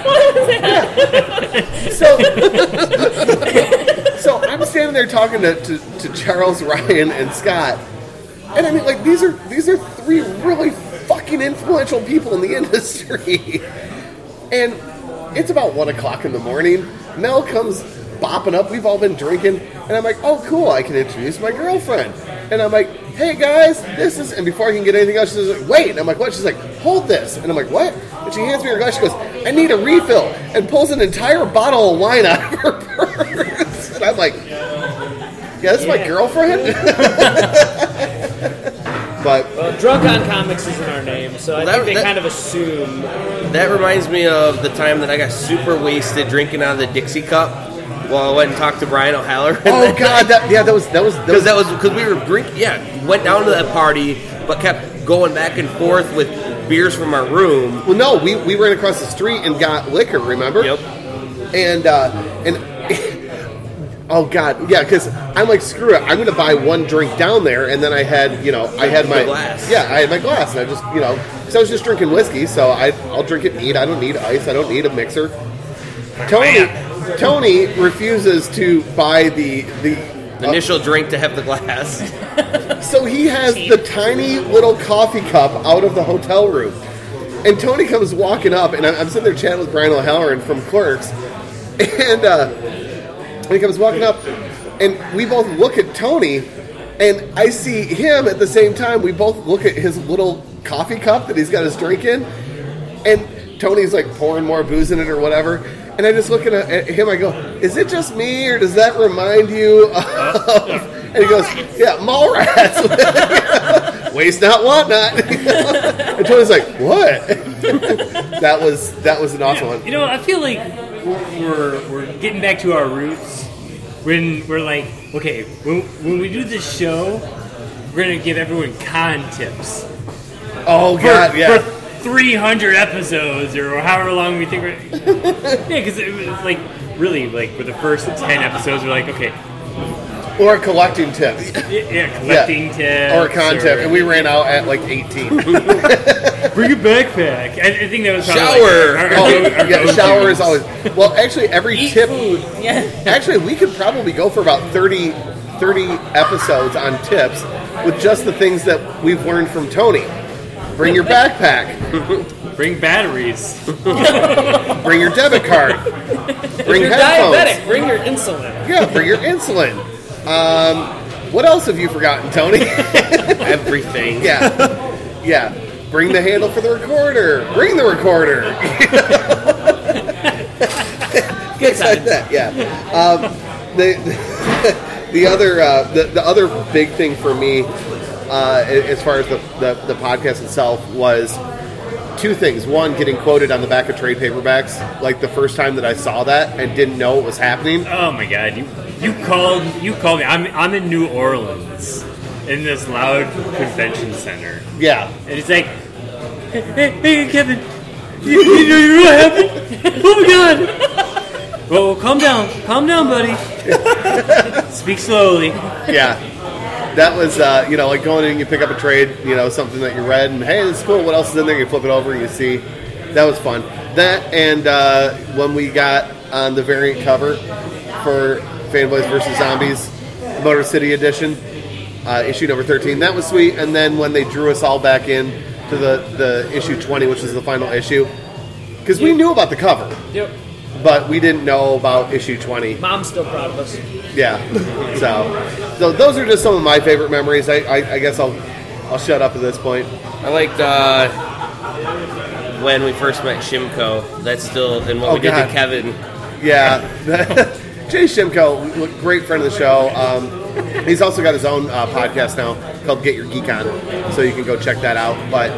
So I'm standing there talking to Charles, Ryan, and Scott, and I mean, like, these are three really fucking influential people in the industry, and it's about 1 o'clock in the morning. Mel comes bopping up. We've all been drinking, and I'm like, oh, cool, I can introduce my girlfriend. And I'm like, hey, guys, this is... And before I can get anything else, she's like, wait. And I'm like, what? She's like, hold this. And I'm like, what? And she hands me her glass. She goes, I need a refill. And pulls an entire bottle of wine out of her purse. And I'm like, yeah, this is my girlfriend? But...
Well, Drunk on Comics isn't our name, so I think they kind of assume...
That reminds me of the time that I got super wasted drinking out of the Dixie cup while I went and talked to Brian O'Halloran.
Oh, God, that was...
Because we were drinking... Yeah, went down to that party, but kept going back and forth with beers from our room.
Well, no, we ran across the street and got liquor, remember?
Yep.
And oh, God, yeah, because I'm like, screw it, I'm going to buy one drink down there, and then I had my
glass.
Yeah, I had my glass, and I just, because I was just drinking whiskey, so I'll drink it neat. I don't need ice. I don't need a mixer. Tony refuses to buy the
initial drink to have the glass.
So he has the tiny little coffee cup out of the hotel room. And Tony comes walking up, and I'm sitting there chatting with Brian O'Halloran from Clerks. And he comes walking up, and we both look at Tony, and I see him at the same time. We both look at his little coffee cup that he's got his drink in, and Tony's like pouring more booze in it or whatever. And I just look at him, I go, is it just me, or does that remind you of... And he goes, yeah, Mallrats. Waste not, want not. And Tony's like, what? That was an awesome one.
I feel like we're getting back to our roots when we're like, okay, when we do this show, we're going to give everyone con tips.
Oh, God, yeah.
For 300 episodes or however long we think we're... Yeah, because it was like, really, like, for the first 10 episodes, we're like, okay.
Or collecting tips.
Yeah, collecting tips.
Or a con tip, and we ran out at like 18.
Bring a backpack. I think that was probably
shower.
Our
shower is always... Well, actually, every
Eat
tip...
food. Yeah.
Actually, we could probably go for about 30 episodes on tips with just the things that we've learned from Tony. Bring your backpack.
Bring batteries.
Bring your debit card. Bring
If you're
headphones.
diabetic, bring your insulin.
Yeah, bring your insulin. What else have you forgotten, Tony?
Everything.
Yeah. Bring the handle for the recorder. Bring the recorder. Things like that. Yeah. The other big thing for me, as far as the podcast itself, was two things. One, getting quoted on the back of trade paperbacks, like the first time that I saw that and didn't know what was happening.
Oh my God! You called me. I'm in New Orleans in this loud convention center.
Yeah.
And it's like, hey Kevin, you know what happened? Oh my God! Well, calm down, buddy. Speak slowly.
Yeah. That was, like going in and you pick up a trade, something that you read, and hey, this is cool. What else is in there? You flip it over and you see. That was fun. That and when we got on the variant cover for Fanboys vs. Zombies, Motor City Edition, issue number 13, that was sweet. And then when they drew us all back in to the issue 20, which was the final issue, because we knew about the cover.
Yep.
But we didn't know about issue 20.
Mom's still proud of us.
Yeah. So those are just some of my favorite memories. I guess I'll shut up at this point.
I liked when we first met Shimko. That's still, and what we did to Kevin.
Yeah. Jay Shimko, great friend of the show. He's also got his own podcast now called Get Your Geek On, so you can go check that out. But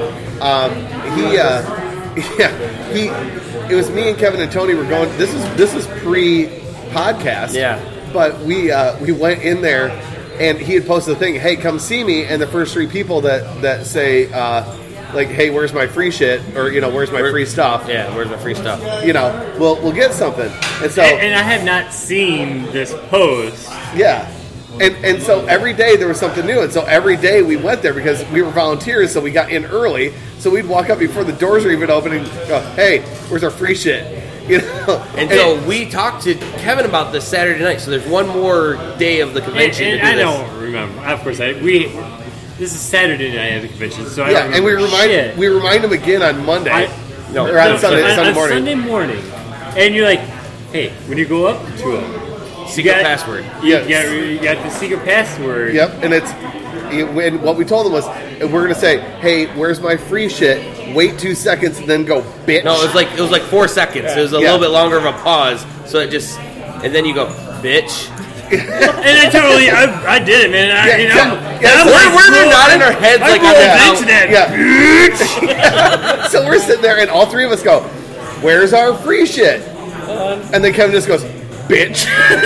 it was me and Kevin and Tony were going. This is pre-podcast.
Yeah.
But we went in there, and he had posted a thing. Hey, come see me. And the first 3 people that say like, hey, where's my free shit, or where's my free stuff?
Yeah, where's my free stuff?
We'll get something. And so
And I have not seen this post.
yeah. And so every day there was something new. And so every day we went there because we were volunteers, so we got in early. So we'd walk up before the doors were even open and go, hey, where's our free shit?
And so we talked to Kevin about this Saturday night. So there's one more day of the convention
And
to do
I
this.
don't remember. Of course, this is Saturday night at the convention, so I
Yeah,
don't
and we
remember
remind them again on Monday. Or
on
on Sunday morning.
Sunday morning. And you're like, hey, when you go up to them,
Secret password.
You got the secret password.
Yep, and and what we told them was, we're going to say, hey, where's my free shit? Wait 2 seconds and then go, bitch.
No, it was like 4 seconds. It was a little bit longer of a pause. So it just, and then you go, bitch.
And I did it, man.
We're nodding our heads like
rolled
I'm
into that.
Yeah. So we're sitting there, and all 3 of us go, where's our free shit? And then Kevin just goes, bitch.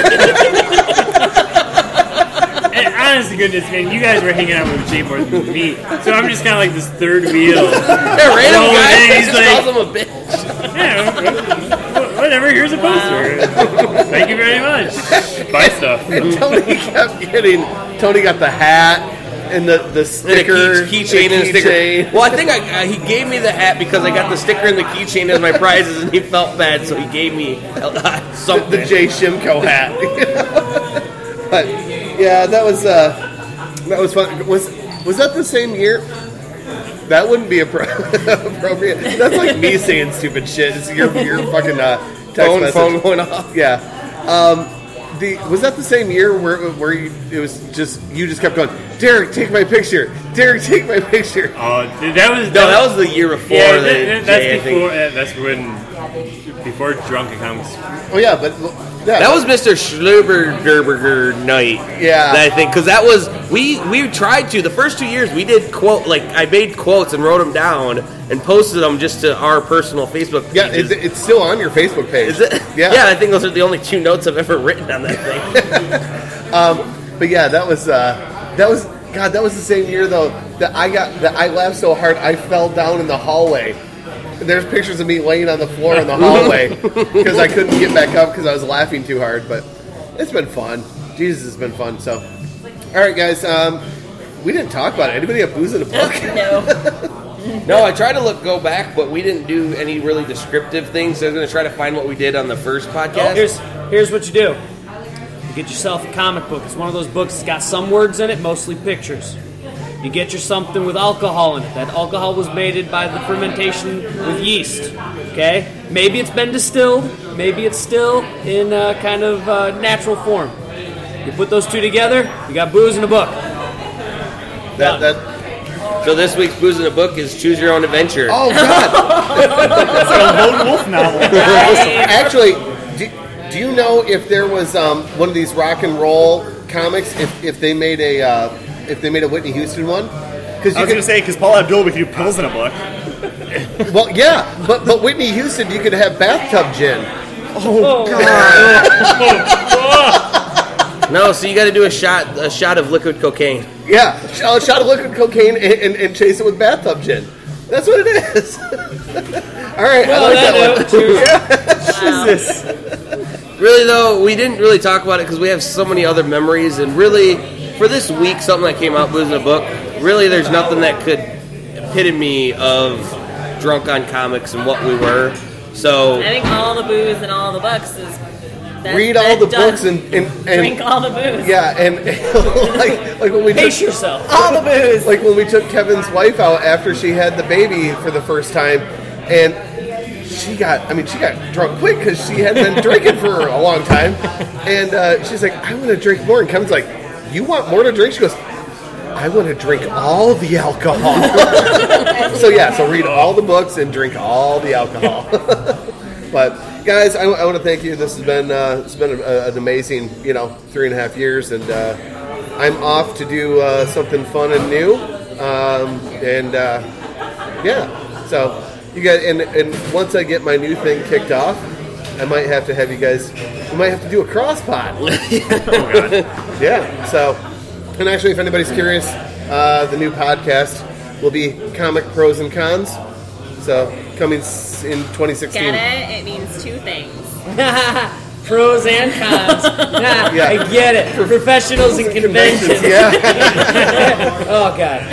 And honest to goodness, man, you guys were hanging out with Jay more than me, so I'm just kind of like this third wheel.
That random
rolling
guy
in,
just
he's like,
calls him a bitch.
yeah, whatever. Here's a poster. Thank you very much. Buy stuff.
And Tony kept getting, Tony got the hat and the sticker.
And a keychain and a sticker. Well, I think he gave me the hat because I got the sticker and the keychain as my prizes, and he felt bad, so he gave me something.
The Jay Shimko hat. But yeah, that was fun. Was that the same year? That wouldn't be appropriate. That's like me saying stupid shit. It's your fucking text message.
Phone going off.
Yeah. Was that the same year where it was just you just kept going, Derek, take my picture. Derek, take my picture.
Oh, that
was the year before.
Yeah, that's before Drunken Comics.
Oh yeah, but
that was Mr. Schlubergerberger night.
Yeah,
I think because that was we tried to the first 2 years we did I made quotes and wrote them down and posted them just to our personal Facebook pages.
Yeah, it's still on your Facebook page.
Is it?
Yeah,
I think those are the only 2 notes I've ever written on that thing.
But yeah, that was the same year though that I laughed so hard I fell down in the hallway. There's pictures of me laying on the floor in the hallway because I couldn't get back up because I was laughing too hard. But it's been fun. Jesus, it's been fun. So, all right, guys. We didn't talk about it. Anybody have booze in a book?
No.
No, I tried to go back, but we didn't do any really descriptive things. So I was going to try to find what we did on the first podcast.
Here's what you do. You get yourself a comic book. It's one of those books that's got some words in it, mostly pictures. You get you something with alcohol in it. That alcohol was made by the fermentation with yeast. Okay? Maybe it's been distilled. Maybe it's still in kind of natural form. You put those 2 together, you got booze in a book.
So this week's Booze in a Book is Choose Your Own Adventure.
Oh, God.
It's like a lone wolf novel.
Actually, do you know if there was one of these rock and roll comics, if they made a Whitney Houston one?
I was going to say, because Paul Abdul would do pills in a book.
Well, yeah, but Whitney Houston, you could have bathtub gin.
Oh, God.
No, so you got to do a shot of liquid cocaine.
Yeah, a shot of liquid cocaine and chase it with bathtub gin. That's what it is. All right, I like that one.
Jesus.
Really, though, we didn't really talk about it because we have so many other memories. And really, for this week, something that came out, Booze in a Book, really there's nothing that could epitome of Drunk on Comics and what we were. So
I think all the booze and all the books is...
Read all the books and
drink all the booze.
Yeah, and like when we
Pace yourself.
All the booze.
Like when we took Kevin's wife out after she had the baby for the first time, and she got drunk quick because she had been drinking for a long time, and she's like, I want to drink more, and Kevin's like, you want more to drink? She goes, I want to drink all the alcohol. So read all the books and drink all the alcohol. But guys, I want to thank you. This has been an amazing 3.5 years, and I'm off to do something fun and new, so you guys, and once I get my new thing kicked off, I might have to have you guys. We might have to do a cross pod. Yeah. So, and actually, if anybody's curious, the new podcast will be Comic Pros and Cons. So coming in 2016.
Get it? It means two things.
Pros and cons.
Yeah.
I get it. Professionals and conventions.
Yeah.
Oh, God.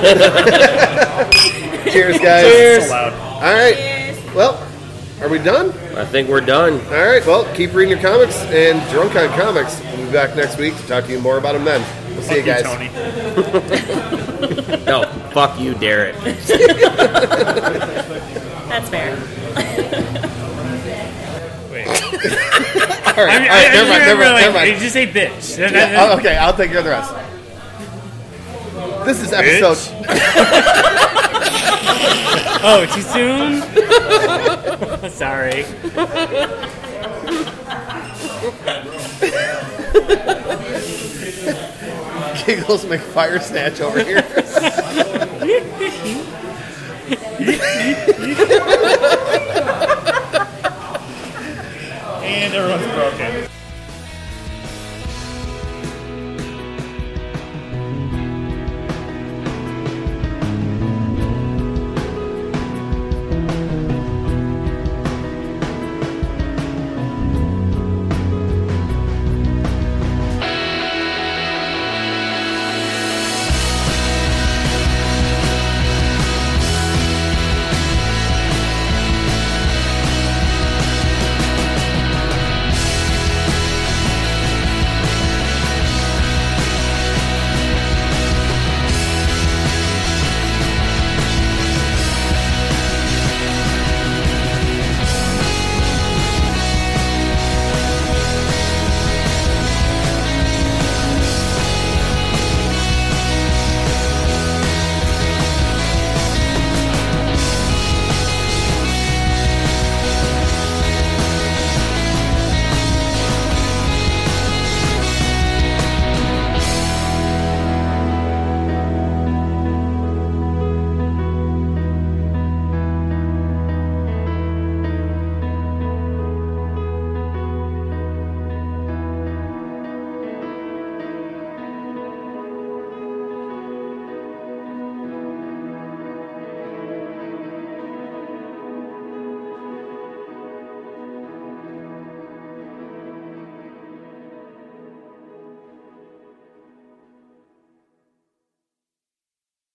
Cheers, guys.
Cheers.
So loud.
All right.
Cheers.
Well, are we done?
I think we're done.
All right. Well, keep reading your comics and Drunk on Comics. We'll be back next week to talk to you more about them then. We'll see you guys.
Tony.
No, fuck you, Derek.
That's fair.
Wait.
All right. Never mind.
You just say bitch.
Yeah, oh, okay, I'll take care of the rest. This is episode.
Oh, too soon? Sorry.
Giggles McFire Snatch over here.